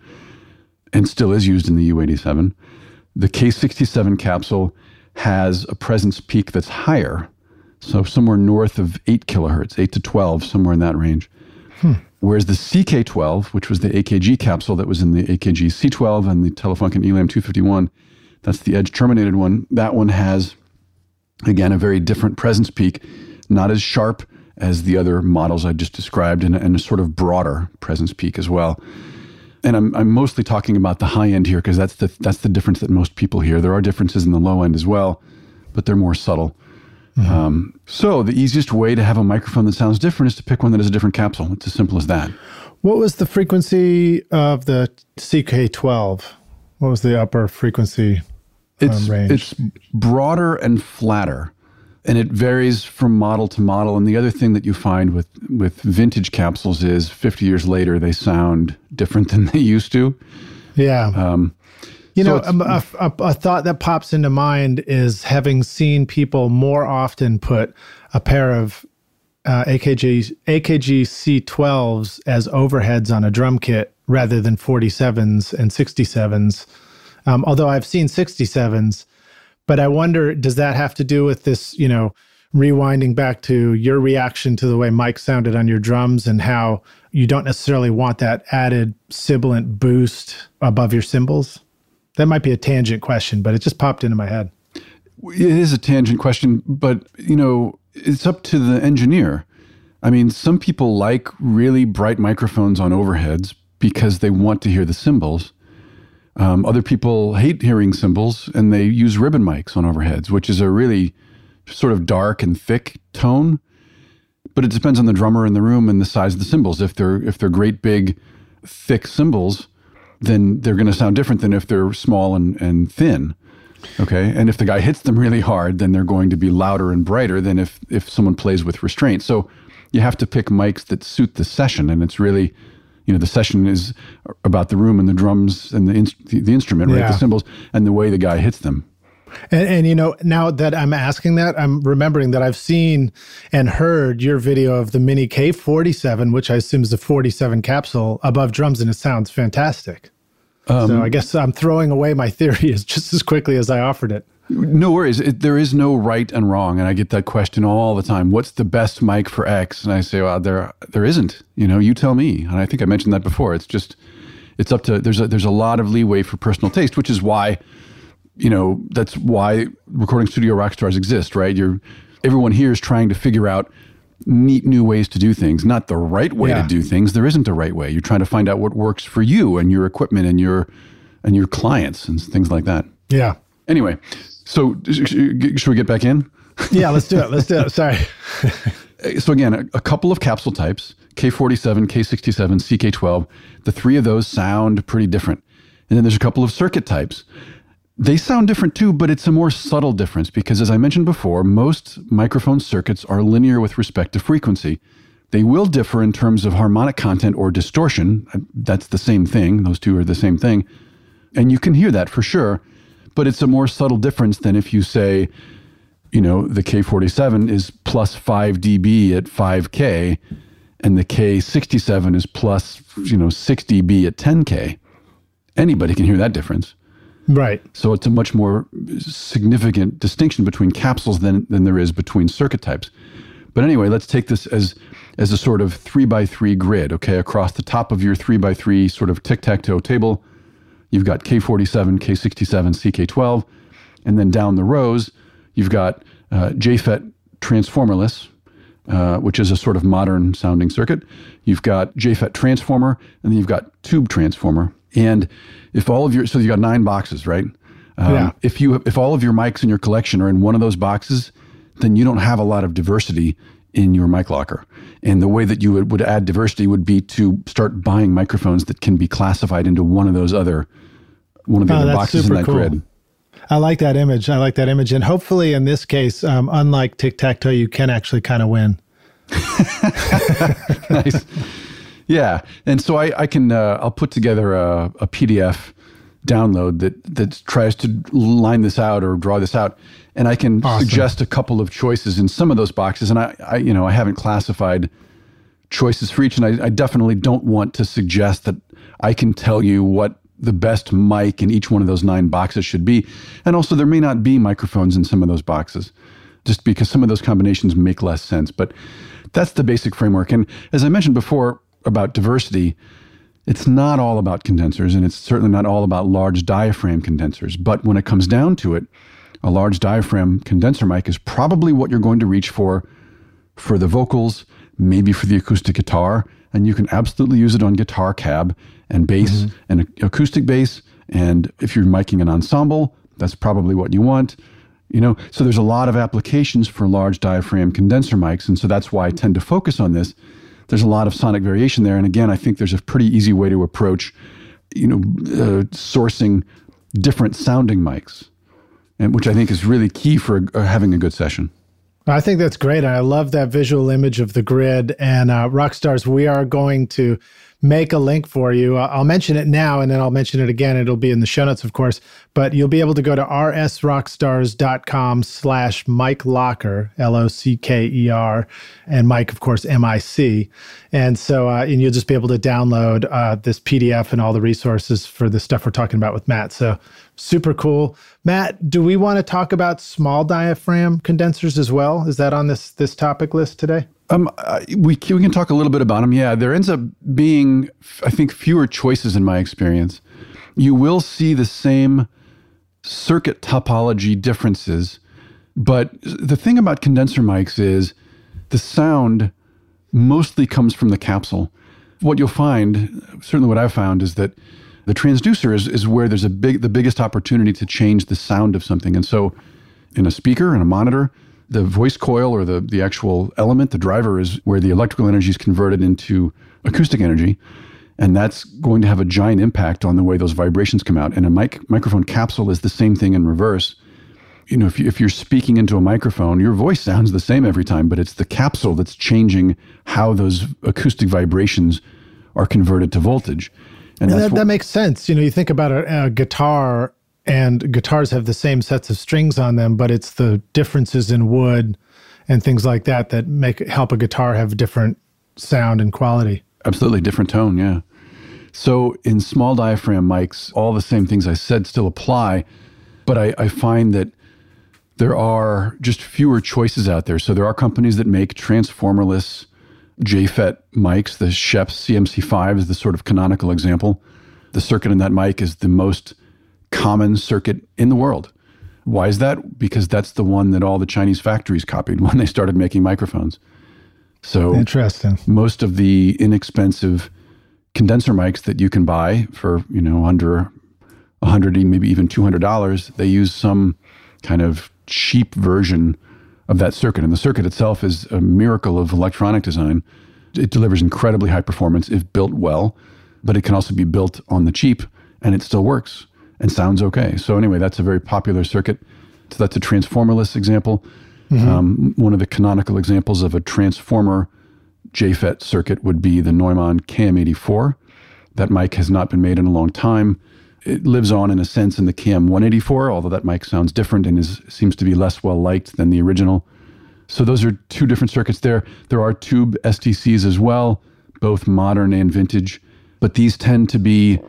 and still is used in the U eighty-seven, the K sixty-seven capsule has a presence peak that's higher. So somewhere north of eight kilohertz, eight to twelve, somewhere in that range. Hmm. Whereas the C K twelve, which was the A K G capsule that was in the A K G C twelve and the Telefunken E LAM two fifty-one, that's the edge terminated one. That one has, again, a very different presence peak, not as sharp as the other models I just described, and, and a sort of broader presence peak as well. And I'm I'm mostly talking about the high end here because that's the that's the difference that most people hear. There are differences in the low end as well, but they're more subtle. Mm-hmm. Um, so the easiest way to have a microphone that sounds different is to pick one that has a different capsule. It's as simple as that. What was the frequency of the C K twelve? What was the upper frequency um, it's, range? It's broader and flatter, and it varies from model to model. And the other thing that you find with, with vintage capsules is fifty years later, they sound different than they used to. Yeah. Um, You so know, a, a, a thought that pops into mind is having seen people more often put a pair of uh, A K G, A K G C twelves as overheads on a drum kit rather than forty-sevens and sixty-sevens. Um, although I've seen sixty-sevens, but I wonder, does that have to do with this, you know, rewinding back to your reaction to the way Mike sounded on your drums and how you don't necessarily want that added sibilant boost above your cymbals? That might be a tangent question, but it just popped into my head. It is a tangent question, but, you know, it's up to the engineer. I mean, some people like really bright microphones on overheads because they want to hear the cymbals. Um, other people hate hearing cymbals, and they use ribbon mics on overheads, which is a really sort of dark and thick tone. But it depends on the drummer in the room and the size of the cymbals. If they're if they're great, big, thick cymbals, then they're going to sound different than if they're small and, and thin. Okay. And if the guy hits them really hard, then they're going to be louder and brighter than if, if someone plays with restraint. So you have to pick mics that suit the session. And it's really, you know, the session is about the room and the drums and the, in, the, the instrument, right? Yeah. The cymbals and the way the guy hits them. And, and, you know, now that I'm asking that, I'm remembering that I've seen and heard your video of the Mini K forty-seven, which I assume is a forty-seven capsule above drums, and it sounds fantastic. Um, so I guess I'm throwing away my theory as just as quickly as I offered it. No worries. It, there is no right and wrong. And I get that question all the time. What's the best mic for X? And I say, well, there there isn't. You know, you tell me. And I think I mentioned that before. It's just, it's up to, there's a, there's a lot of leeway for personal taste, which is why, you know, that's why Recording Studio Rockstars exist, right? You're, everyone here is trying to figure out neat new ways to do things, not the right way yeah. to do things. There isn't a right way. You're trying to find out what works for you and your equipment and your and your clients and things like that. Yeah. Anyway, so should we get back in? Yeah, let's do it. Let's do it. Sorry. So again, a, a couple of capsule types, K forty-seven, K sixty-seven, C K twelve. The three of those sound pretty different. And then there's a couple of circuit types. They sound different too, but it's a more subtle difference because, as I mentioned before, most microphone circuits are linear with respect to frequency. They will differ in terms of harmonic content or distortion. That's the same thing. Those two are the same thing. And you can hear that for sure, but it's a more subtle difference than if you say, you know, the K forty-seven is plus five decibels at five K and the K sixty-seven is plus, you know, six decibels at ten K. anybody can hear that difference. Right. So it's a much more significant distinction between capsules than, than there is between circuit types. But anyway, let's take this as as a sort of three by three grid, okay? Across the top of your three by three sort of tic-tac-toe table, you've got K forty-seven, K sixty-seven, C K twelve, and then down the rows, you've got uh, J FET transformerless, uh, which is a sort of modern sounding circuit. You've got J FET transformer, and then you've got tube transformer. And if all of your, so you've got nine boxes, right? Um, yeah. If you, if all of your mics in your collection are in one of those boxes, then you don't have a lot of diversity in your mic locker. And the way that you would, would add diversity would be to start buying microphones that can be classified into one of those other, one of the oh, other boxes in that cool. grid. I like that image. I like that image. And hopefully in this case, um, unlike tic-tac-toe, you can actually kind of win. Nice. Yeah. And so I, I can, uh, I'll put together a, a P D F download that, that tries to line this out or draw this out. And I can awesome. suggest a couple of choices in some of those boxes. And I, I you know, I haven't classified choices for each. And I, I definitely don't want to suggest that I can tell you what the best mic in each one of those nine boxes should be. And also there may not be microphones in some of those boxes, just because some of those combinations make less sense. But that's the basic framework. And as I mentioned before about diversity, it's not all about condensers, and it's certainly not all about large diaphragm condensers. But when it comes down to it, a large diaphragm condenser mic is probably what you're going to reach for for the vocals, maybe for the acoustic guitar, and you can absolutely use it on guitar cab and bass mm-hmm. and acoustic bass. And if you're miking an ensemble, that's probably what you want. You know, so there's a lot of applications for large diaphragm condenser mics, and so that's why I tend to focus on this. There's a lot of sonic variation there, and again, I think there's a pretty easy way to approach, you know, uh, sourcing different sounding mics, and which I think is really key for uh, having a good session. I think that's great. And I love that visual image of the grid. And uh, Rockstars, we are going to make a link for you. I'll mention it now, and then I'll mention it again. It'll be in the show notes, of course. But you'll be able to go to rsrockstars.com slash Mike Locker, L O C K E R, and Mike, of course, M I C. And so, uh, and you'll just be able to download uh, this P D F and all the resources for the stuff we're talking about with Matt. So super cool. Matt, do we want to talk about small diaphragm condensers as well? Is that on this this topic list today? Um, uh, we, we can talk a little bit about them. Yeah, there ends up being, I think, fewer choices in my experience. You will see the same circuit topology differences, but the thing about condenser mics is the sound mostly comes from the capsule. What you'll find, certainly what I've found, is that the transducer is, is where there's a big, the biggest opportunity to change the sound of something. And so in a speaker and a monitor, the voice coil or the, the actual element, the driver, is where the electrical energy is converted into acoustic energy. And that's going to have a giant impact on the way those vibrations come out. And a mic, microphone capsule is the same thing in reverse. You know, if, you, if you're speaking into a microphone, your voice sounds the same every time, but it's the capsule that's changing how those acoustic vibrations are converted to voltage. And, and that, what, that makes sense. You know, you think about a, a guitar, and guitars have the same sets of strings on them, but it's the differences in wood and things like that that make help a guitar have different sound and quality. Absolutely, different tone, yeah. So in small diaphragm mics, all the same things I said still apply, but I, I find that there are just fewer choices out there. So there are companies that make transformerless J FET mics. The Schoeps C M C five is the sort of canonical example. The circuit in that mic is the most common circuit in the world. Why is that? Because that's the one that all the Chinese factories copied when they started making microphones. So interesting. Most of the inexpensive condenser mics that you can buy for, you know, under a hundred, maybe even two hundred dollars, they use some kind of cheap version of that circuit. And the circuit itself is a miracle of electronic design. It delivers incredibly high performance if built well, but it can also be built on the cheap and it still works and sounds okay. So anyway, that's a very popular circuit. So that's a transformerless example. Mm-hmm. Um, one of the canonical examples of a transformer J FET circuit would be the Neumann K M eighty-four. That mic has not been made in a long time. It lives on in a sense in the K M one eighty-four, although that mic sounds different and is seems to be less well liked than the original. So those are two different circuits there. There are tube S T Cs as well, both modern and vintage, but these tend to be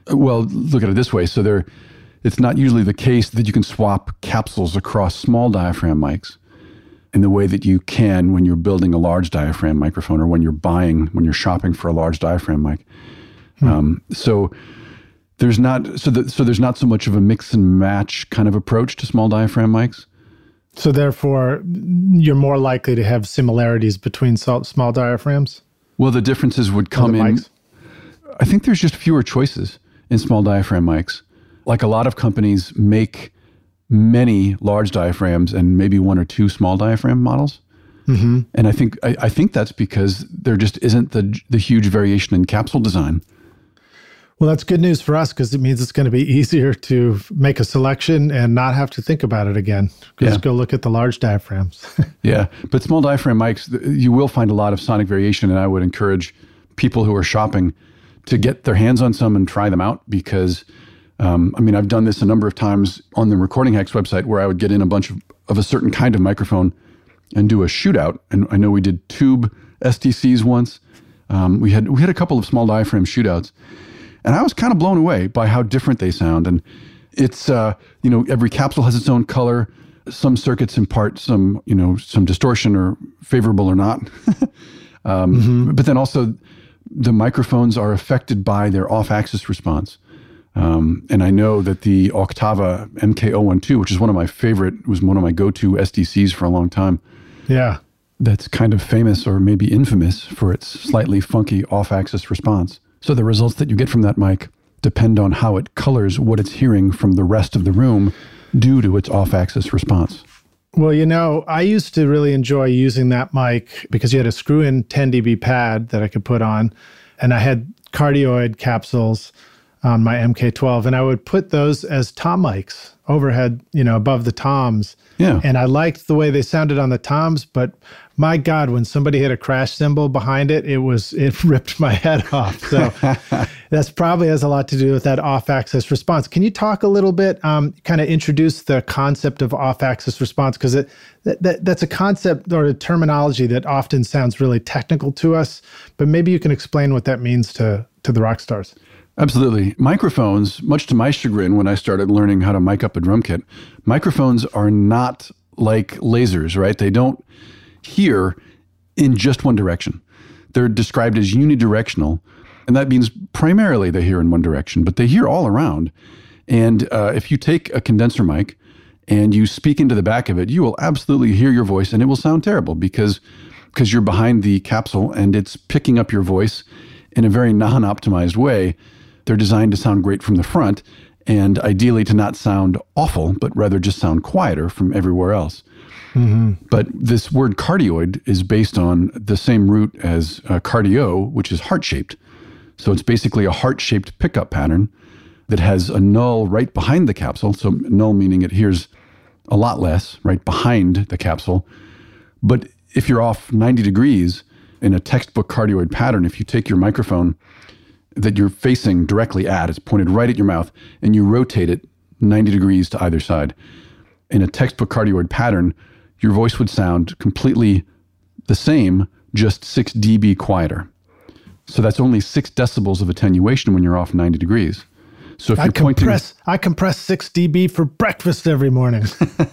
Well, look at it this way. So there, it's not usually the case that you can swap capsules across small diaphragm mics in the way that you can when you're building a large diaphragm microphone or when you're buying, when you're shopping for a large diaphragm mic. Hmm. Um, so there's not, so, the, so there's not so much of a mix and match kind of approach to small diaphragm mics. So therefore, you're more likely to have similarities between small diaphragms? Well, the differences would come in. Mics? I think there's just fewer choices in small diaphragm mics. Like a lot of companies make many large diaphragms and maybe one or two small diaphragm models. Mm-hmm. And I think I, I think that's because there just isn't the the huge variation in capsule design. Well, that's good news for us because it means it's going to be easier to make a selection and not have to think about it again. Just yeah. go look at the large diaphragms. Yeah, but small diaphragm mics, you will find a lot of sonic variation, and I would encourage people who are shopping to get their hands on some and try them out because, um, I mean, I've done this a number of times on the Recording Hacks website where I would get in a bunch of, of a certain kind of microphone and do a shootout. And I know we did tube S T Cs once. Um, we had we had a couple of small diaphragm shootouts. And I was kind of blown away by how different they sound. And it's, uh, you know, every capsule has its own color. Some circuits impart some, you know, some distortion or favorable or not. um, mm-hmm. But then also the microphones are affected by their off-axis response. Um, and I know that the Octava M K zero one two, which is one of my favorite, was one of my go-to S D Cs for a long time. Yeah. That's kind of famous or maybe infamous for its slightly funky off-axis response. So the results that you get from that mic depend on how it colors what it's hearing from the rest of the room due to its off-axis response. Well, you know, I used to really enjoy using that mic because you had a screw-in ten D B pad that I could put on, and I had cardioid capsules on my M K twelve, and I would put those as tom mics overhead, you know, above the toms. Yeah. And I liked the way they sounded on the toms, but my God, when somebody hit a crash cymbal behind it, it was, it ripped my head off. So that's probably has a lot to do with that off-axis response. Can you talk a little bit, um, kind of introduce the concept of off-axis response? Because it that, that, that's a concept or a terminology that often sounds really technical to us, but maybe you can explain what that means to, to the rock stars. Absolutely. Microphones, much to my chagrin when I started learning how to mic up a drum kit, microphones are not like lasers, right? They don't hear in just one direction. They're described as unidirectional, and that means primarily they hear in one direction, but they hear all around. And uh, if you take a condenser mic and you speak into the back of it, you will absolutely hear your voice, and it will sound terrible because, because you're behind the capsule and it's picking up your voice in a very non-optimized way. They're designed to sound great from the front and ideally to not sound awful, but rather just sound quieter from everywhere else. Mm-hmm. But this word cardioid is based on the same root as uh, cardio, which is heart-shaped. So it's basically a heart-shaped pickup pattern that has a null right behind the capsule. So null meaning it hears a lot less right behind the capsule. But if you're off ninety degrees in a textbook cardioid pattern, if you take your microphone that you're facing directly at, it's pointed right at your mouth, and you rotate it ninety degrees to either side. In a textbook cardioid pattern, your voice would sound completely the same, just six decibels quieter. So that's only six decibels of attenuation when you're off ninety degrees. So if I you're pointing, compress, I compress six decibels for breakfast every morning.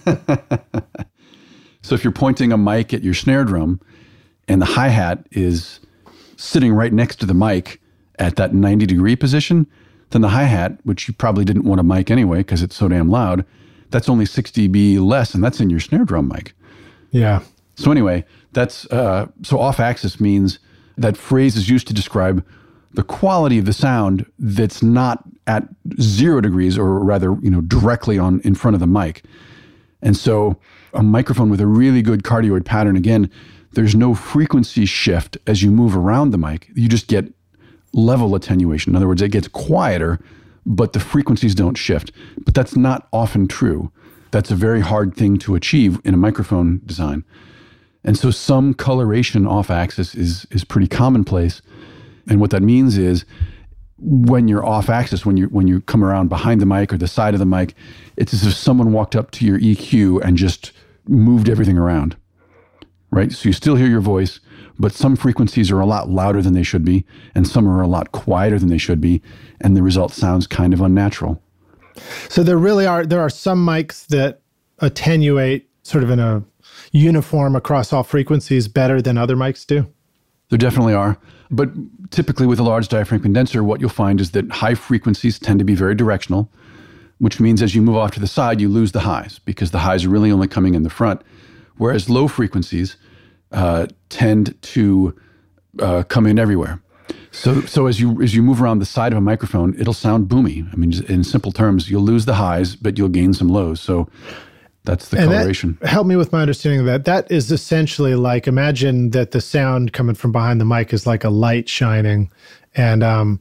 So if you're pointing a mic at your snare drum and the hi-hat is sitting right next to the mic at that ninety degree position, then the hi-hat, which you probably didn't want to mic anyway because it's so damn loud, that's only six decibels less, and that's in your snare drum mic. Yeah. So anyway, that's uh, so off-axis means that phrase is used to describe the quality of the sound that's not at zero degrees, or rather, you know, directly on in front of the mic. And so a microphone with a really good cardioid pattern, again, there's no frequency shift as you move around the mic. You just get level attenuation. In other words, it gets quieter, but the frequencies don't shift. But that's not often true. That's a very hard thing to achieve in a microphone design. And so some coloration off axis is, is pretty commonplace. And what that means is when you're off axis, when you when you come around behind the mic or the side of the mic, it's as if someone walked up to your E Q and just moved everything around, right? So you still hear your voice, but some frequencies are a lot louder than they should be, and some are a lot quieter than they should be, and the result sounds kind of unnatural. So there really are, there are some mics that attenuate sort of in a uniform across all frequencies better than other mics do? There definitely are. But typically with a large diaphragm condenser, what you'll find is that high frequencies tend to be very directional, which means as you move off to the side, you lose the highs because the highs are really only coming in the front. Whereas low frequencies uh, tend to uh, come in everywhere. So, so as you as you move around the side of a microphone, it'll sound boomy. I mean, in simple terms, you'll lose the highs, but you'll gain some lows. So that's the and coloration. That, help me with my understanding of that. That is essentially like, imagine that the sound coming from behind the mic is like a light shining, and um,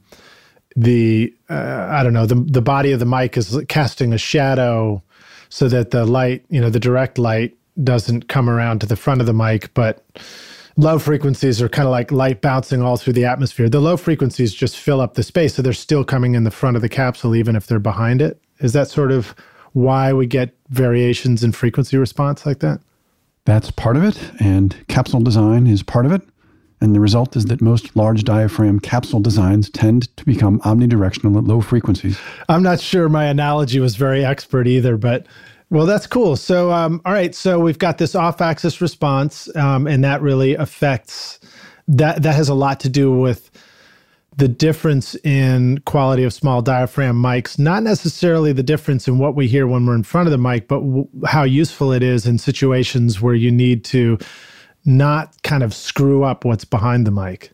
the uh, I don't know, the the body of the mic is casting a shadow, so that the light, you know, the direct light doesn't come around to the front of the mic, but low frequencies are kind of like light bouncing all through the atmosphere. The low frequencies just fill up the space, so they're still coming in the front of the capsule, even if they're behind it. Is that sort of why we get variations in frequency response like that? That's part of it, and capsule design is part of it. And the result is that most large diaphragm capsule designs tend to become omnidirectional at low frequencies. I'm not sure my analogy was very expert either, but well, that's cool. So, um, all right. So we've got this off-axis response, um, and that really affects, that that has a lot to do with the difference in quality of small diaphragm mics, not necessarily the difference in what we hear when we're in front of the mic, but w- how useful it is in situations where you need to not kind of screw up what's behind the mic.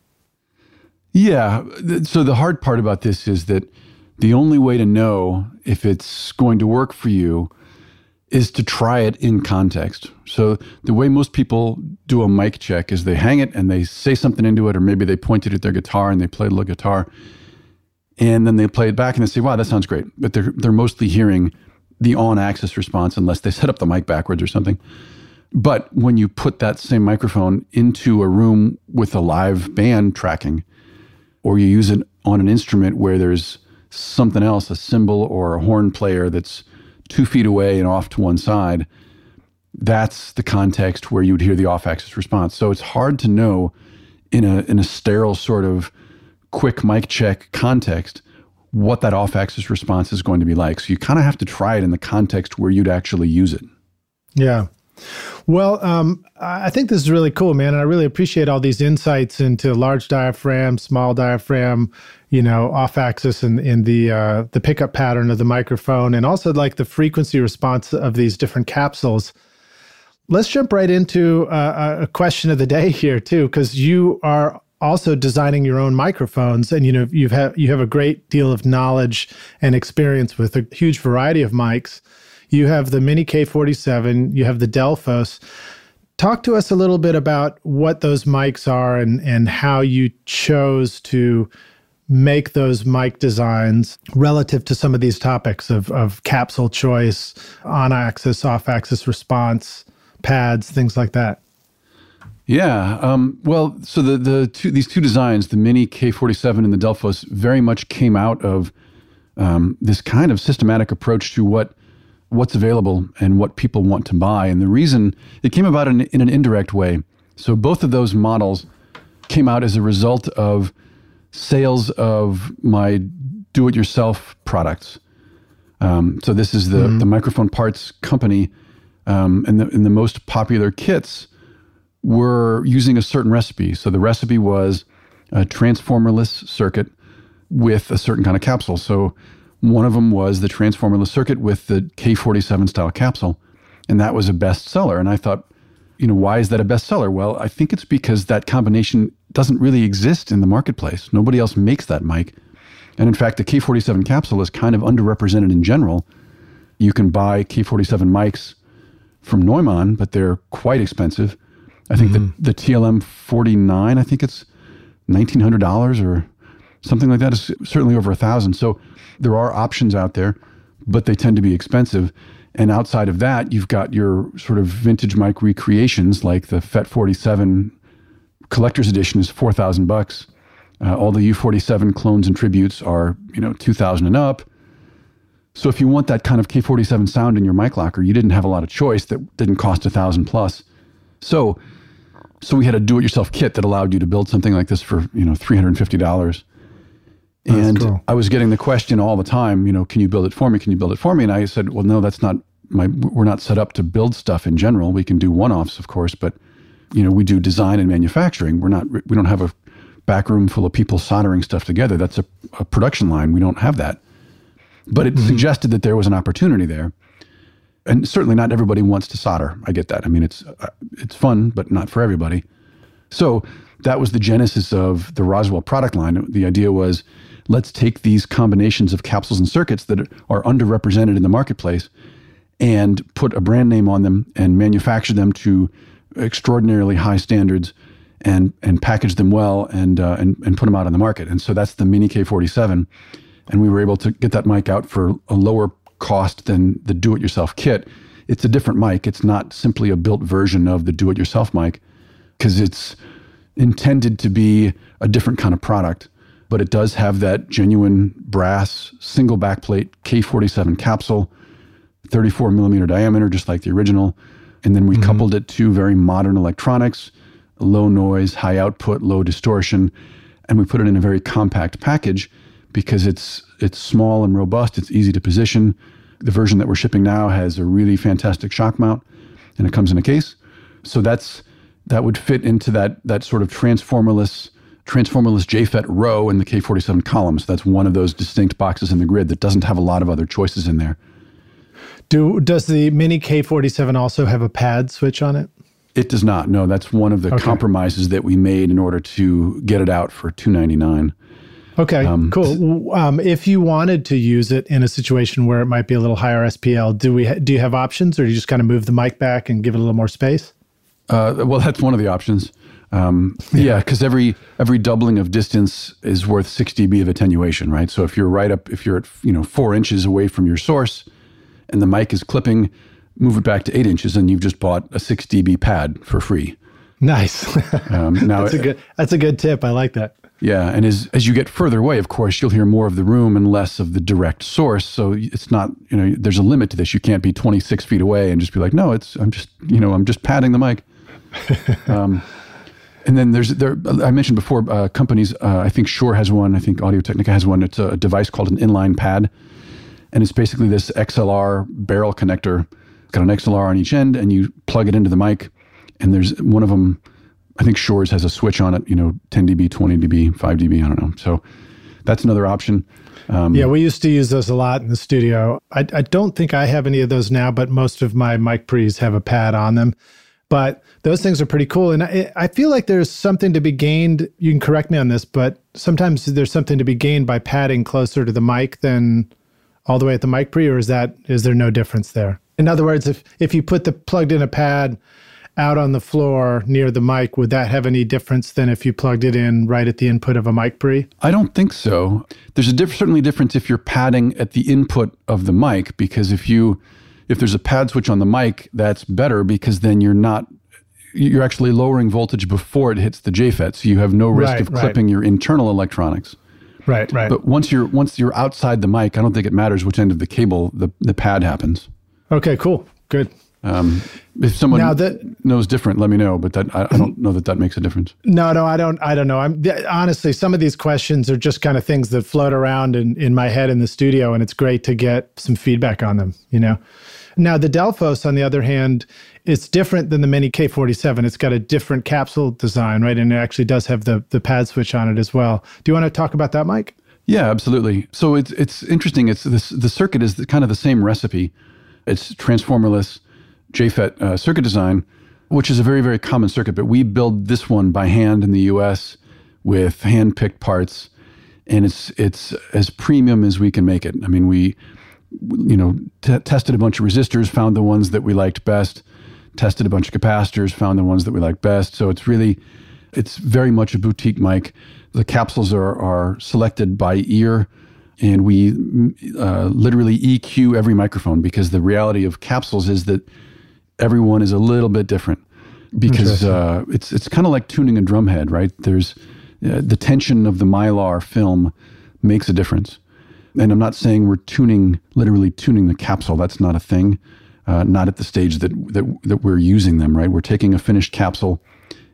Yeah. So the hard part about this is that the only way to know if it's going to work for you is to try it in context. So the way most people do a mic check is they hang it and they say something into it, or maybe they point it at their guitar and they play a little guitar, and then they play it back and they say, wow, that sounds great. But they're they're mostly hearing the on-axis response unless they set up the mic backwards or something. But when you put that same microphone into a room with a live band tracking, or you use it on an instrument where there's something else, a cymbal or a horn player that's two feet away and off to one side, that's the context where you would hear the off-axis response. So it's hard to know in a in a sterile sort of quick mic check context what that off-axis response is going to be like. So you kind of have to try it in the context where you'd actually use it. Yeah. Well, um, I think this is really cool, man. And I really appreciate all these insights into large diaphragm, small diaphragm, you know, off axis and in the uh, the pickup pattern of the microphone, and also like the frequency response of these different capsules. Let's jump right into uh, a question of the day here too, because you are also designing your own microphones, and you know you've had you have a great deal of knowledge and experience with a huge variety of mics. You have the Mini K forty-seven, you have the Delphos. Talk to us a little bit about what those mics are and and how you chose to make those mic designs relative to some of these topics of, of capsule choice, on-axis, off-axis response, pads, things like that. Yeah. Um, well, so the the two, these two designs, the Mini K forty-seven and the Delphos, very much came out of um, this kind of systematic approach to what what's available and what people want to buy. And the reason it came about in, in an indirect way. So both of those models came out as a result of sales of my do-it-yourself products. Um, so this is the, mm-hmm. the microphone parts company, um, and, the, and the most popular kits were using a certain recipe. So the recipe was a transformerless circuit with a certain kind of capsule. So one of them was the transformerless circuit with the K forty-seven style capsule, and that was a bestseller. And I thought, you know, why is that a bestseller? Well, I think it's because that combination doesn't really exist in the marketplace. Nobody else makes that mic. And in fact, the K forty-seven capsule is kind of underrepresented in general. You can buy K forty-seven mics from Neumann, but they're quite expensive. I think mm-hmm. the, the T L M forty-nine, I think it's nineteen hundred dollars or something like that. Is certainly over a thousand. So there are options out there, but they tend to be expensive. And outside of that, you've got your sort of vintage mic recreations, like the F E T forty-seven collector's edition is four thousand bucks. Uh, all the U forty-seven clones and tributes are, you know, two thousand and up. So if you want that kind of K forty-seven sound in your mic locker, you didn't have a lot of choice that didn't cost a thousand plus. So So we had a do-it-yourself kit that allowed you to build something like this for, you know, three hundred fifty dollars. And cool. I was getting the question all the time, you know, can you build it for me? Can you build it for me? And I said, well, no, that's not my, we're not set up to build stuff in general. We can do one-offs, of course, but, you know, we do design and manufacturing. We're not, we don't have a back room full of people soldering stuff together. That's a, a production line. We don't have that. But it mm-hmm. suggested that there was an opportunity there. And certainly not everybody wants to solder. I get that. I mean, it's uh, it's fun, but not for everybody. So that was the genesis of the Roswell product line. The idea was, let's take these combinations of capsules and circuits that are underrepresented in the marketplace and put a brand name on them and manufacture them to extraordinarily high standards and and package them well and uh, and and put them out on the market. And so that's the Mini K forty-seven. And we were able to get that mic out for a lower cost than the do-it-yourself kit. It's a different mic. It's not simply a built version of the do-it-yourself mic because it's intended to be a different kind of product. But it does have that genuine brass single backplate K forty-seven capsule, thirty-four millimeter diameter, just like the original. And then we mm-hmm. coupled it to very modern electronics, low noise, high output, low distortion. And we put it in a very compact package because it's it's small and robust. It's easy to position. The version that we're shipping now has a really fantastic shock mount, and it comes in a case. So that's that would fit into that that sort of transformerless transformerless J FET row in the K forty-seven column. So that's one of those distinct boxes in the grid that doesn't have a lot of other choices in there. Do does the Mini K forty-seven also have a pad switch on it? It does not. No, that's one of the okay. compromises that we made in order to get it out for two ninety-nine. Okay, um, cool. Um, if you wanted to use it in a situation where it might be a little higher S P L, do we ha- do you have options, or do you just kind of move the mic back and give it a little more space? Uh, well, that's one of the options. Um, yeah, because every every doubling of distance is worth six decibels of attenuation, right? So if you're right up, if you're at you know four inches away from your source, and the mic is clipping, move it back to eight inches, and you've just bought a six decibel pad for free. Nice. um, now that's a good that's a good tip. I like that. Yeah, and as as you get further away, of course, you'll hear more of the room and less of the direct source. So it's not, you know, there's a limit to this. You can't be twenty-six feet away and just be like, no, it's I'm just, you know, I'm just padding the mic. um, and then there's there. I mentioned before, uh, companies. Uh, I think Shure has one. I think Audio-Technica has one. It's a device called an inline pad, and it's basically this X L R barrel connector. It's got an X L R on each end, and you plug it into the mic. And there's one of them. I think Shure's has a switch on it, you know, ten decibels, twenty decibels, five decibels, I don't know. So that's another option. Um, yeah, we used to use those a lot in the studio. I, I don't think I have any of those now, but most of my mic pre's have a pad on them. But those things are pretty cool. And I, I feel like there's something to be gained. You can correct me on this, but sometimes there's something to be gained by padding closer to the mic than all the way at the mic pre, or is that is there no difference there? In other words, if if you put the plugged in a pad out on the floor near the mic, would that have any difference than if you plugged it in right at the input of a mic pre? I don't think so. There's a diff- certainly difference if you're padding at the input of the mic, because if you if there's a pad switch on the mic, that's better because then you're not you're actually lowering voltage before it hits the J FET, so you have no risk right, of clipping right. your internal electronics. Right, right. But once you're once you're outside the mic, I don't think it matters which end of the cable the, the pad happens. Okay, cool, good. Um, if someone now that, knows different, let me know. But that I, I don't know that that makes a difference. No, no, I don't. I don't know. I'm honestly, some of these questions are just kind of things that float around in, in my head in the studio, and it's great to get some feedback on them. You know. Now the Delphos, on the other hand, it's different than the Mini K forty-seven. It's got a different capsule design, right? And it actually does have the the pad switch on it as well. Do you want to talk about that, Mike? Yeah, absolutely. So it's it's interesting. It's this the circuit is the, kind of the same recipe. It's transformerless J FET uh, circuit design, which is a very, very common circuit, but we build this one by hand in the U S with hand-picked parts, and it's it's as premium as we can make it. I mean, we, you know, t- tested a bunch of resistors, found the ones that we liked best, tested a bunch of capacitors, found the ones that we liked best. So it's really, it's very much a boutique mic. The capsules are are selected by ear, and we uh, literally E Q every microphone, because the reality of capsules is that everyone is a little bit different, because uh, it's it's kind of like tuning a drum head, right? There's uh, the tension of the Mylar film makes a difference. And I'm not saying we're tuning, literally tuning the capsule. That's not a thing, uh, not at the stage that, that that we're using them, right? We're taking a finished capsule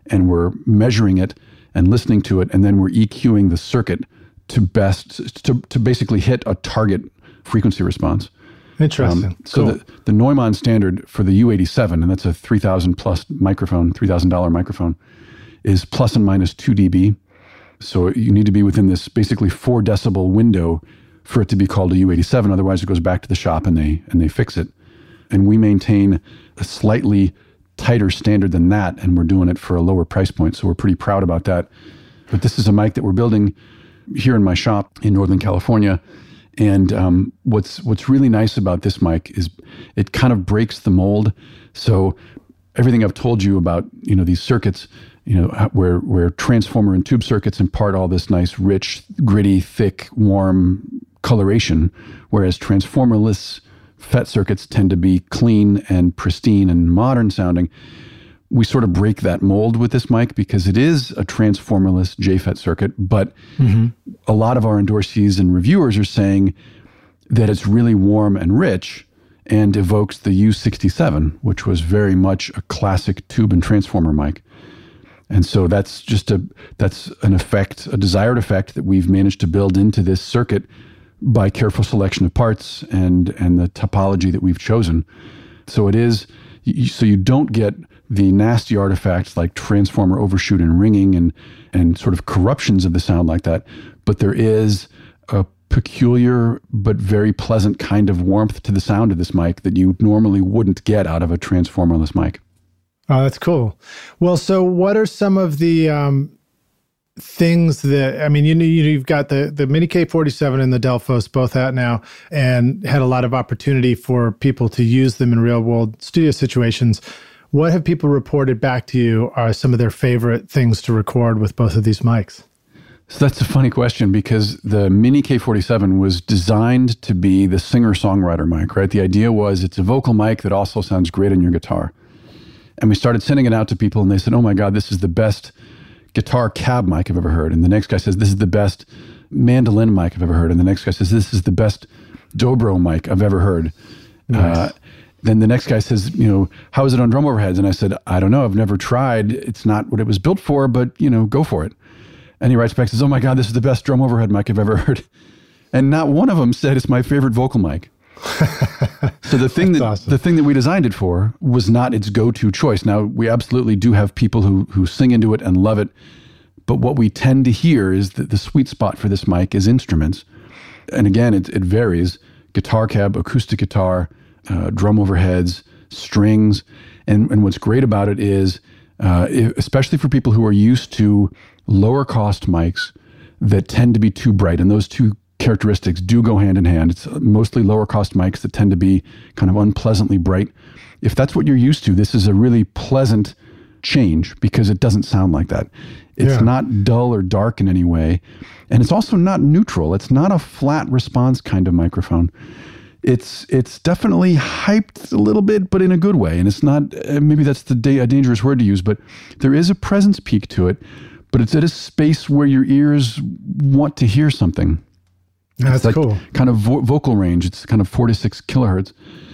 and we're measuring it and listening to it, and then we're EQing the circuit to best to, to basically hit a target frequency response. Interesting. Um, so cool. the, the Neumann standard for the U eighty-seven, and that's a three thousand plus microphone, three thousand dollars microphone, is plus and minus two decibels. So you need to be within this basically four decibel window for it to be called a U eighty-seven. Otherwise, it goes back to the shop and they and they fix it. And we maintain a slightly tighter standard than that, and we're doing it for a lower price point. So we're pretty proud about that. But this is a mic that we're building here in my shop in Northern California. And um, what's what's really nice about this mic is it kind of breaks the mold. So everything I've told you about, you know, these circuits, you know, where where transformer and tube circuits impart all this nice, rich, gritty, thick, warm coloration, whereas transformerless FET circuits tend to be clean and pristine and modern sounding. We sort of break that mold with this mic because it is a transformerless J FET circuit, but mm-hmm. a lot of our endorsees and reviewers are saying that it's really warm and rich and evokes the U sixty-seven, which was very much a classic tube and transformer mic. And so that's just a, that's an effect, a desired effect that we've managed to build into this circuit by careful selection of parts and, and the topology that we've chosen. So it is, so you don't get the nasty artifacts like transformer overshoot and ringing and, and sort of corruptions of the sound like that. But there is a peculiar but very pleasant kind of warmth to the sound of this mic that you normally wouldn't get out of a transformerless mic. Oh, that's cool. Well, so what are some of the um, things that, I mean, you know, you've got the, the Mini K forty-seven and the Delphos both out now and had a lot of opportunity for people to use them in real world studio situations. What have people reported back to you are some of their favorite things to record with both of these mics? So that's a funny question because the Mini K forty-seven was designed to be the singer-songwriter mic, right? The idea was it's a vocal mic that also sounds great on your guitar. And we started sending it out to people and they said, oh my God, this is the best guitar cab mic I've ever heard. And the next guy says, this is the best mandolin mic I've ever heard. And the next guy says, this is the best dobro mic I've ever heard. Nice. Uh, then the next guy says, you know, how is it on drum overheads? And I said, I don't know. I've never tried. It's not what it was built for, but, you know, go for it. And he writes back, says, oh my God, this is the best drum overhead mic I've ever heard. And not one of them said it's my favorite vocal mic. So the thing that awesome. the thing that we designed it for was not its go-to choice. Now, we absolutely do have people who who sing into it and love it. But what we tend to hear is that the sweet spot for this mic is instruments. And again, it, it varies. Guitar cab, acoustic guitar, uh, drum overheads, strings. And, and what's great about it is, uh, if, especially for people who are used to lower cost mics that tend to be too bright, and those two characteristics do go hand in hand. It's mostly lower cost mics that tend to be kind of unpleasantly bright. If that's what you're used to, this is a really pleasant change because it doesn't sound like that. It's yeah. not dull or dark in any way. And it's also not neutral. It's not a flat response kind of microphone. It's it's definitely hyped a little bit, but in a good way. And it's not, maybe that's the da- a dangerous word to use, but there is a presence peak to it, but it's at a space where your ears want to hear something. That's like cool. Kind of vo- vocal range. It's kind of four to six kilohertz.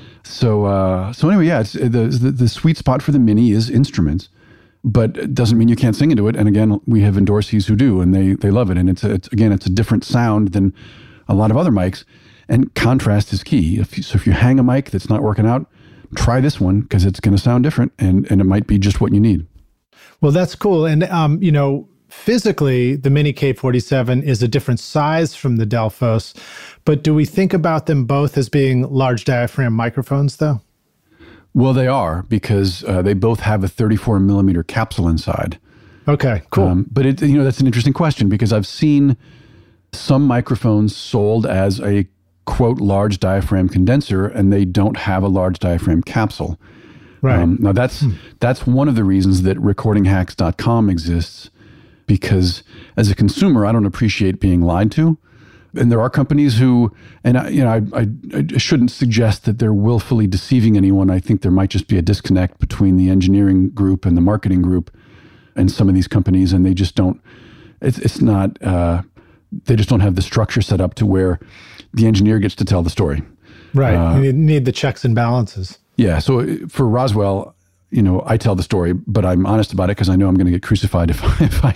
So, uh, so anyway, yeah, it's, the, the the sweet spot for the Mini is instruments, but it doesn't mean you can't sing into it. And again, we have endorsees who do, and they they love it. And it's, a, it's again, it's a different sound than a lot of other mics. And contrast is key. If you, so, if you hang a mic that's not working out, try this one because it's going to sound different, and and it might be just what you need. Well, that's cool. And um, you know. Physically, the Mini K forty-seven is a different size from the Delphos, but do we think about them both as being large diaphragm microphones, though? Well, they are because uh, they both have a thirty-four millimeter capsule inside. Okay, cool. Um, but it, you know, that's an interesting question because I've seen some microphones sold as a quote large diaphragm condenser, and they don't have a large diaphragm capsule. Right. Um, now that's hmm. that's one of the reasons that recording hacks dot com exists. Because as a consumer, I don't appreciate being lied to. And there are companies who, and I, you know, I, I, I shouldn't suggest that they're willfully deceiving anyone. I think there might just be a disconnect between the engineering group and the marketing group and some of these companies. And they just don't, it's, it's not, uh, they just don't have the structure set up to where the engineer gets to tell the story. Right. Uh, you need the checks and balances. Yeah. So for Roswell, you know, I tell the story, but I'm honest about it because I know I'm going to get crucified if I, if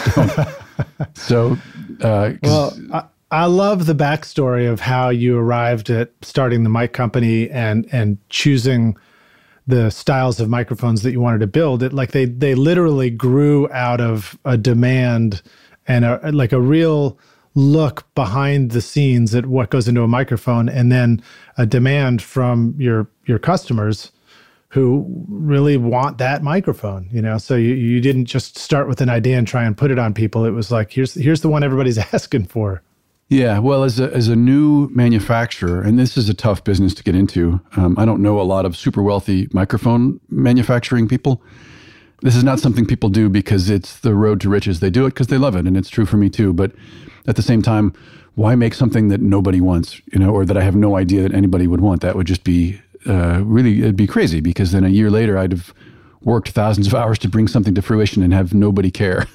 I don't. so, uh, well, I, I love the backstory of how you arrived at starting the mic company and and choosing the styles of microphones that you wanted to build. It like they they literally grew out of a demand and a, like a real look behind the scenes at what goes into a microphone, and then a demand from your your customers who really want that microphone, you know? So you, you didn't just start with an idea and try and put it on people. It was like, here's here's the one everybody's asking for. Yeah, well, as a, as a new manufacturer, and this is a tough business to get into, um, I don't know a lot of super wealthy microphone manufacturing people. This is not something people do because it's the road to riches. They do it because they love it, and it's true for me too. But at the same time, why make something that nobody wants, you know, or that I have no idea that anybody would want? That would just be uh, really, it'd be crazy, because then a year later, I'd have worked thousands of hours to bring something to fruition and have nobody care.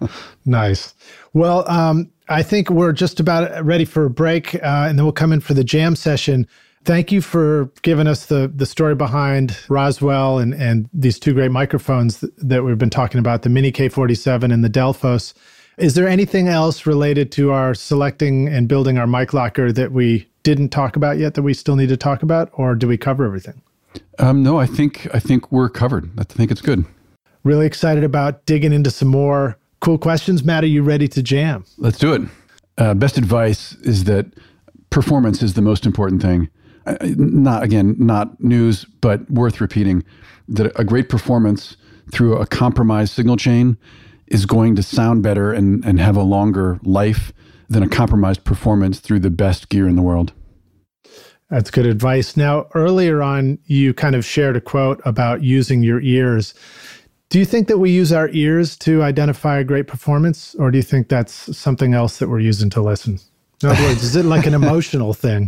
Nice. Well, um, I think we're just about ready for a break, uh, and then we'll come in for the jam session. Thank you for giving us the the story behind Roswell and, and these two great microphones th- that we've been talking about, the Mini K forty-seven and the Delphos. Is there anything else related to our selecting and building our mic locker that we didn't talk about yet that we still need to talk about, or do we cover everything? Um, no, I think I think we're covered. I think it's good. Really excited about digging into some more cool questions. Matt, are you ready to jam? Let's do it. Uh, best advice is that performance is the most important thing. Uh, not, again, not news, but worth repeating, that a great performance through a compromised signal chain is going to sound better and, and have a longer life than a compromised performance through the best gear in the world. That's good advice. Now, earlier on, you kind of shared a quote about using your ears. Do you think that we use our ears to identify a great performance, or do you think that's something else that we're using to listen? In other words, is it like an emotional thing?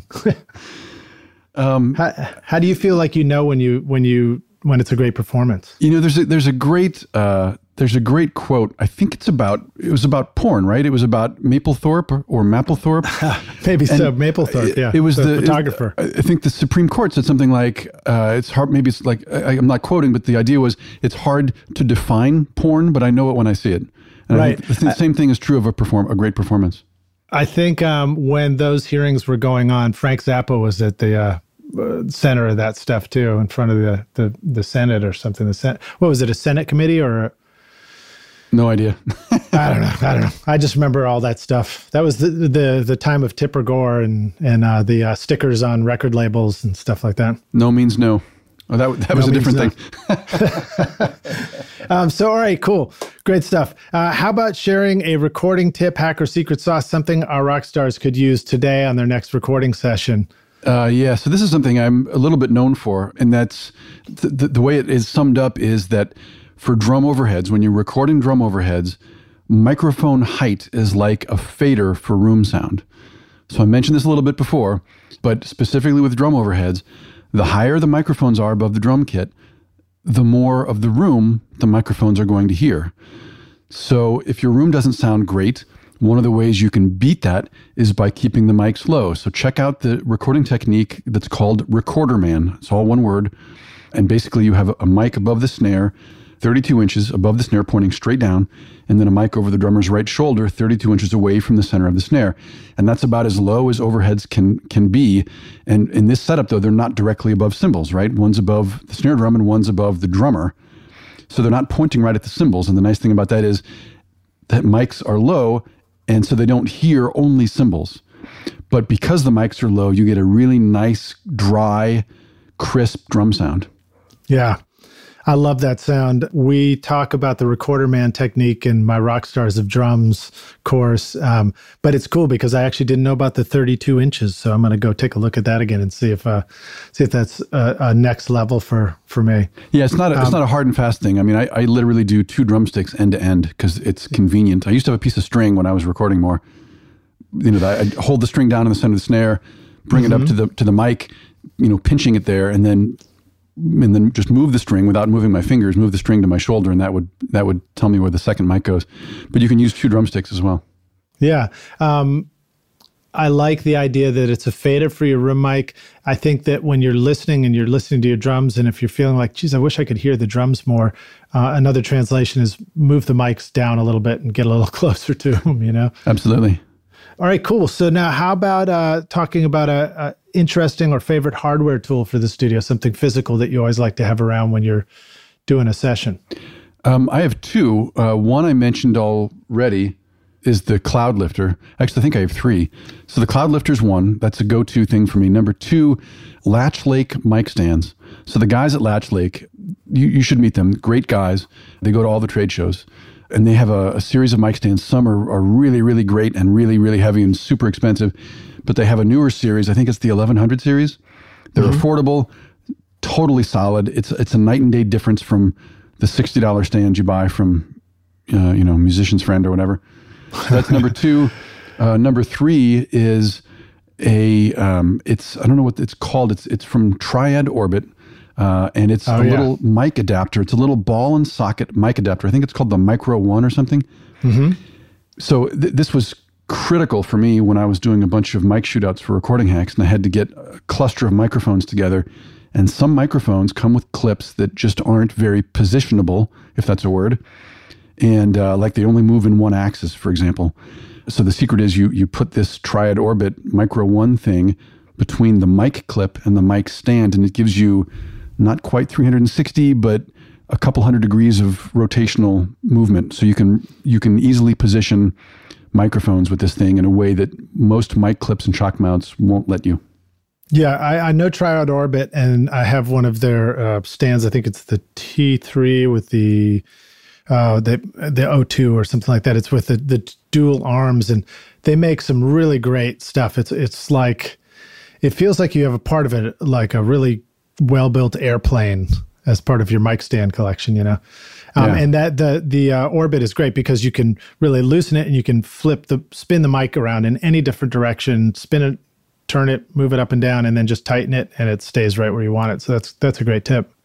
um, how, how do you feel like you know when you when you when it's a great performance? You know, there's a, there's a great uh, there's a great quote. I think it's about it was about porn, right? It was about Mapplethorpe or, or Mapplethorpe. Maybe and so, Mapplethorpe. Yeah, it was the, the photographer. It, I think the Supreme Court said something like, uh, "It's hard." Maybe it's like I, I'm not quoting, but the idea was it's hard to define porn, but I know it when I see it. And right. I think the same thing is true of a perform a great performance. I think um, when those hearings were going on, Frank Zappa was at the uh, uh, center of that stuff too, in front of the the, the Senate or something. The Senate, what was it? A Senate committee or? A, No idea. I don't know. I don't know. I just remember all that stuff. That was the the, the time of Tipper Gore and and uh, the uh, stickers on record labels and stuff like that. No means no. Oh, that that was no a different no. thing. um, so, all right, cool, great stuff. Uh, how about sharing a recording tip, hack, or secret sauce? Something our rock stars could use today on their next recording session. Uh, yeah. So this is something I'm a little bit known for, and that's th- the the way it is summed up is that. For drum overheads, when you're recording drum overheads, microphone height is like a fader for room sound. So I mentioned this a little bit before, but specifically with drum overheads, the higher the microphones are above the drum kit, the more of the room the microphones are going to hear. So if your room doesn't sound great, one of the ways you can beat that is by keeping the mics low. So check out the recording technique that's called Recorder Man. It's all one word. And basically you have a mic above the snare, thirty-two inches above the snare pointing straight down, and then a mic over the drummer's right shoulder, thirty-two inches away from the center of the snare. And that's about as low as overheads can can be. And in this setup, though, they're not directly above cymbals, right? One's above the snare drum and one's above the drummer. So they're not pointing right at the cymbals. And the nice thing about that is that mics are low, and so they don't hear only cymbals. But because the mics are low, you get a really nice, dry, crisp drum sound. Yeah. I love that sound. We talk about the Recorder Man technique in my Rockstars of Drums course, um, but it's cool because I actually didn't know about the thirty-two inches. So I'm going to go take a look at that again and see if uh, see if that's a, a next level for for me. Yeah, it's not a, um, it's not a hard and fast thing. I mean, I, I literally do two drumsticks end to end because it's convenient. I used to have a piece of string when I was recording more. You know, I'd hold the string down in the center of the snare, bring mm-hmm. it up to the to the mic, you know, pinching it there, and then. and then just move the string without moving my fingers, move the string to my shoulder, and that would that would tell me where the second mic goes. But you can use two drumsticks as well. Yeah. Um, I like the idea that it's a fader for your room mic. I think that when you're listening and you're listening to your drums, and if you're feeling like, geez, I wish I could hear the drums more, uh, another translation is move the mics down a little bit and get a little closer to them, you know? Absolutely. All right, cool. So now how about uh, talking about a, a interesting or favorite hardware tool for the studio, something physical that you always like to have around when you're doing a session? Um, I have two. Uh, one I mentioned already is the Cloud Lifter. Actually, I think I have three. So the Cloud Lifter is one. That's a go-to thing for me. Number two, Latch Lake mic stands. So the guys at Latch Lake, you, you should meet them. Great guys. They go to all the trade shows. And they have a, a series of mic stands. Some are, are really, really great and really, really heavy and super expensive. But they have a newer series. I think it's the eleven hundred series. They're mm-hmm. affordable, totally solid. It's it's a night and day difference from the sixty dollars stand you buy from, uh, you know, Musician's Friend or whatever. So that's number two. Uh, number three is a, um, it's, I don't know what it's called. It's it's from Triad Orbit. Uh, and it's oh, a yeah. little mic adapter. It's a little ball and socket mic adapter. I think it's called the Micro One or something. Mm-hmm. So th- this was critical for me when I was doing a bunch of mic shootouts for Recording Hacks, and I had to get a cluster of microphones together. And some microphones come with clips that just aren't very positionable, if that's a word. And uh, like they only move in one axis, for example. So the secret is you you put this Triad Orbit Micro One thing between the mic clip and the mic stand, and it gives you not quite three hundred sixty, but a couple hundred degrees of rotational movement. So you can you can easily position microphones with this thing in a way that most mic clips and shock mounts won't let you. Yeah, I, I know Triad Orbit, and I have one of their uh, stands. I think it's the T three with the uh, the the O two or something like that. It's with the, the dual arms, and they make some really great stuff. It's it's like, it feels like you have a part of it, like a really well-built airplane as part of your mic stand collection, you know? Um, yeah. And that the the uh, Orbit is great because you can really loosen it and you can flip the, spin the mic around in any different direction, spin it, turn it, move it up and down, and then just tighten it and it stays right where you want it. So that's, that's a great tip.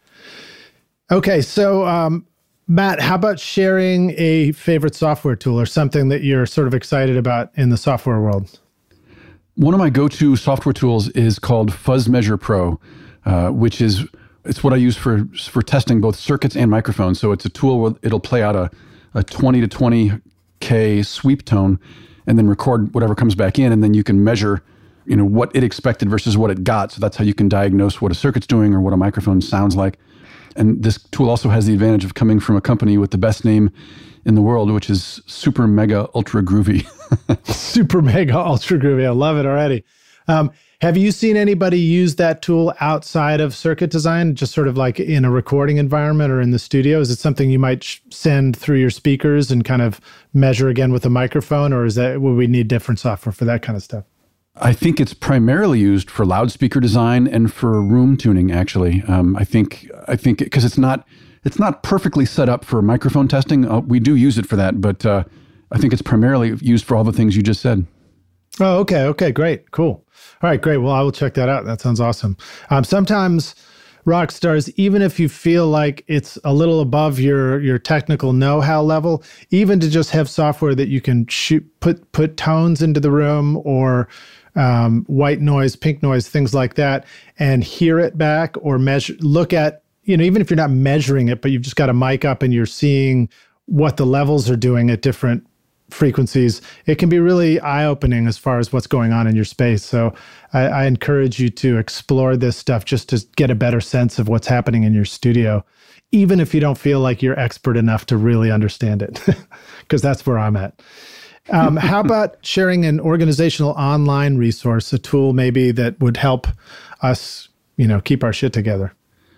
Okay. So, um, Matt, how about sharing a favorite software tool or something that you're sort of excited about in the software world? One of my go-to software tools is called Fuzz Measure Pro. Uh, which is, it's what I use for for testing both circuits and microphones. So it's a tool where it'll play out a, a twenty to twenty K sweep tone and then record whatever comes back in. And then you can measure, you know, what it expected versus what it got. So that's how you can diagnose what a circuit's doing or what a microphone sounds like. And this tool also has the advantage of coming from a company with the best name in the world, which is Super Mega Ultra Groovy. Super Mega Ultra Groovy. I love it already. Um, Have you seen anybody use that tool outside of circuit design, just sort of like in a recording environment or in the studio? Is it something you might sh- send through your speakers and kind of measure again with a microphone, or is that, will we need different software for that kind of stuff? I think it's primarily used for loudspeaker design and for room tuning, actually. Um, I think I think because it's not it's not perfectly set up for microphone testing. Uh, we do use it for that, but uh, I think it's primarily used for all the things you just said. Oh, okay. Okay, great. Cool. All right, great. Well, I will check that out. That sounds awesome. Um, sometimes rock stars, even if you feel like it's a little above your your technical know-how level, even to just have software that you can shoot, put put tones into the room or um, white noise, pink noise, things like that, and hear it back or measure, look at, you know, even if you're not measuring it, but you've just got a mic up and you're seeing what the levels are doing at different frequencies, it can be really eye-opening as far as what's going on in your space. So I, I encourage you to explore this stuff just to get a better sense of what's happening in your studio, even if you don't feel like you're expert enough to really understand it, because that's where I'm at. Um, how about sharing an organizational online resource, a tool maybe that would help us, you know, keep our shit together?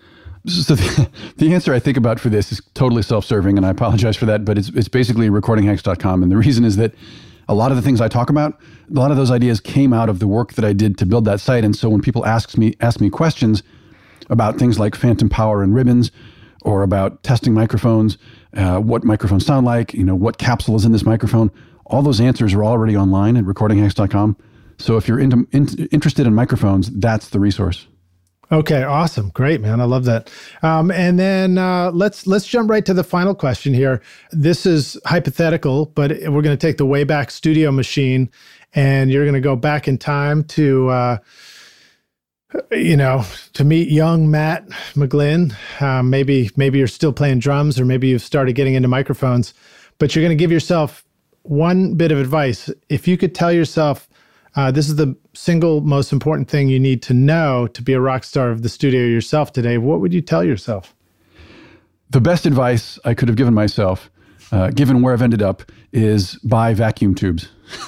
So the, the answer I think about for this is totally self-serving, and I apologize for that, but it's it's basically recording hacks dot com. And the reason is that a lot of the things I talk about, a lot of those ideas came out of the work that I did to build that site. And so when people ask me ask me questions about things like phantom power and ribbons, or about testing microphones, uh, what microphones sound like, you know, what capsule is in this microphone, all those answers are already online at recording hacks dot com. So if you're into, in, interested in microphones, that's the resource. Okay, awesome. Great, man. I love that. Um, and then uh, let's let's jump right to the final question here. This is hypothetical, but we're going to take the Wayback Studio machine, and you're going to go back in time to, uh, you know, to meet young Matt McGlynn. Uh, maybe maybe you're still playing drums, or maybe you've started getting into microphones. But you're going to give yourself one bit of advice. If you could tell yourself, Uh, this is the single most important thing you need to know to be a rock star of the studio yourself today, what would you tell yourself? The best advice I could have given myself, uh, given where I've ended up, is buy vacuum tubes.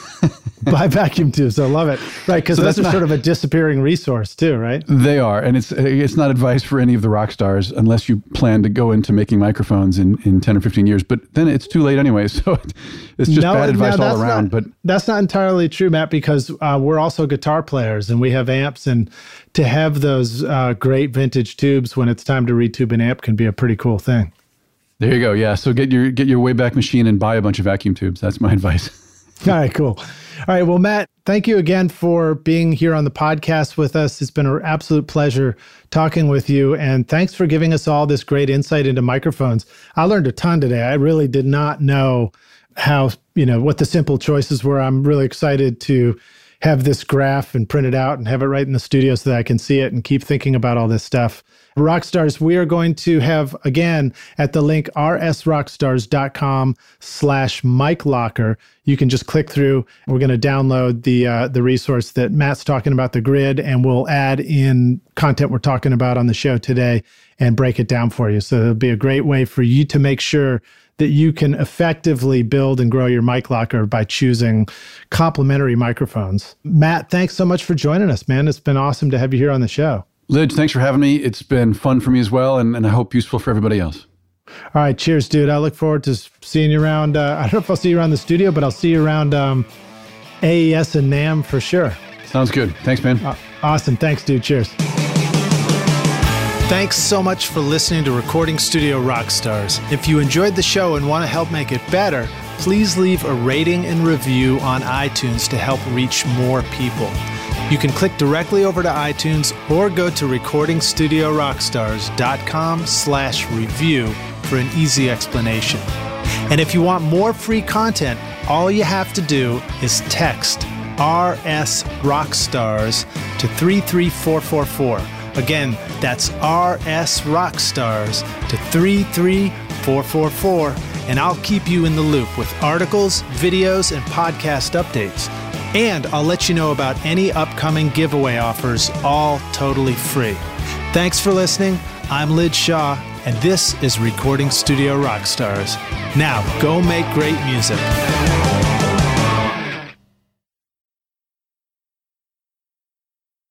Buy vacuum tubes. I love it. Right, because so those are not, sort of a disappearing resource too, right? They are. And it's it's not advice for any of the rock stars unless you plan to go into making microphones in, in ten or fifteen years. But then it's too late anyway. So it's just no, bad advice no, all around. Not, but that's not entirely true, Matt, because uh, we're also guitar players and we have amps. And to have those uh, great vintage tubes when it's time to retube an amp can be a pretty cool thing. There you go. Yeah. So get your get your Wayback machine and buy a bunch of vacuum tubes. That's my advice. All right, cool. All right. Well, Matt, thank you again for being here on the podcast with us. It's been an absolute pleasure talking with you. And thanks for giving us all this great insight into microphones. I learned a ton today. I really did not know how, you know, what the simple choices were. I'm really excited to have this graph and print it out and have it right in the studio so that I can see it and keep thinking about all this stuff. Rockstars, we are going to have, again, at the link rsrockstars.com slash Mike Locker. You can just click through. We're going to download the uh, the resource that Matt's talking about, the grid, and we'll add in content we're talking about on the show today and break it down for you. So it'll be a great way for you to make sure that you can effectively build and grow your mic locker by choosing complementary microphones. Matt, thanks so much for joining us, man. It's been awesome to have you here on the show. Lidge, thanks for having me. It's been fun for me as well, and, and I hope useful for everybody else. All right, cheers, dude. I look forward to seeing you around. Uh, I don't know if I'll see you around the studio, but I'll see you around um, A E S and NAMM for sure. Sounds good. Thanks, man. Uh, awesome. Thanks, dude. Cheers. Thanks so much for listening to Recording Studio Rockstars. If you enjoyed the show and want to help make it better, please leave a rating and review on iTunes to help reach more people. You can click directly over to iTunes or go to recordingstudiorockstars.com slash review for an easy explanation. And if you want more free content, all you have to do is text R S Rockstars to three three four four four. Again, that's R S Rockstars to three three four four four, and I'll keep you in the loop with articles, videos, and podcast updates. And I'll let you know about any upcoming giveaway offers, all totally free. Thanks for listening. I'm Lidge Shaw, and this is Recording Studio Rockstars. Now, go make great music.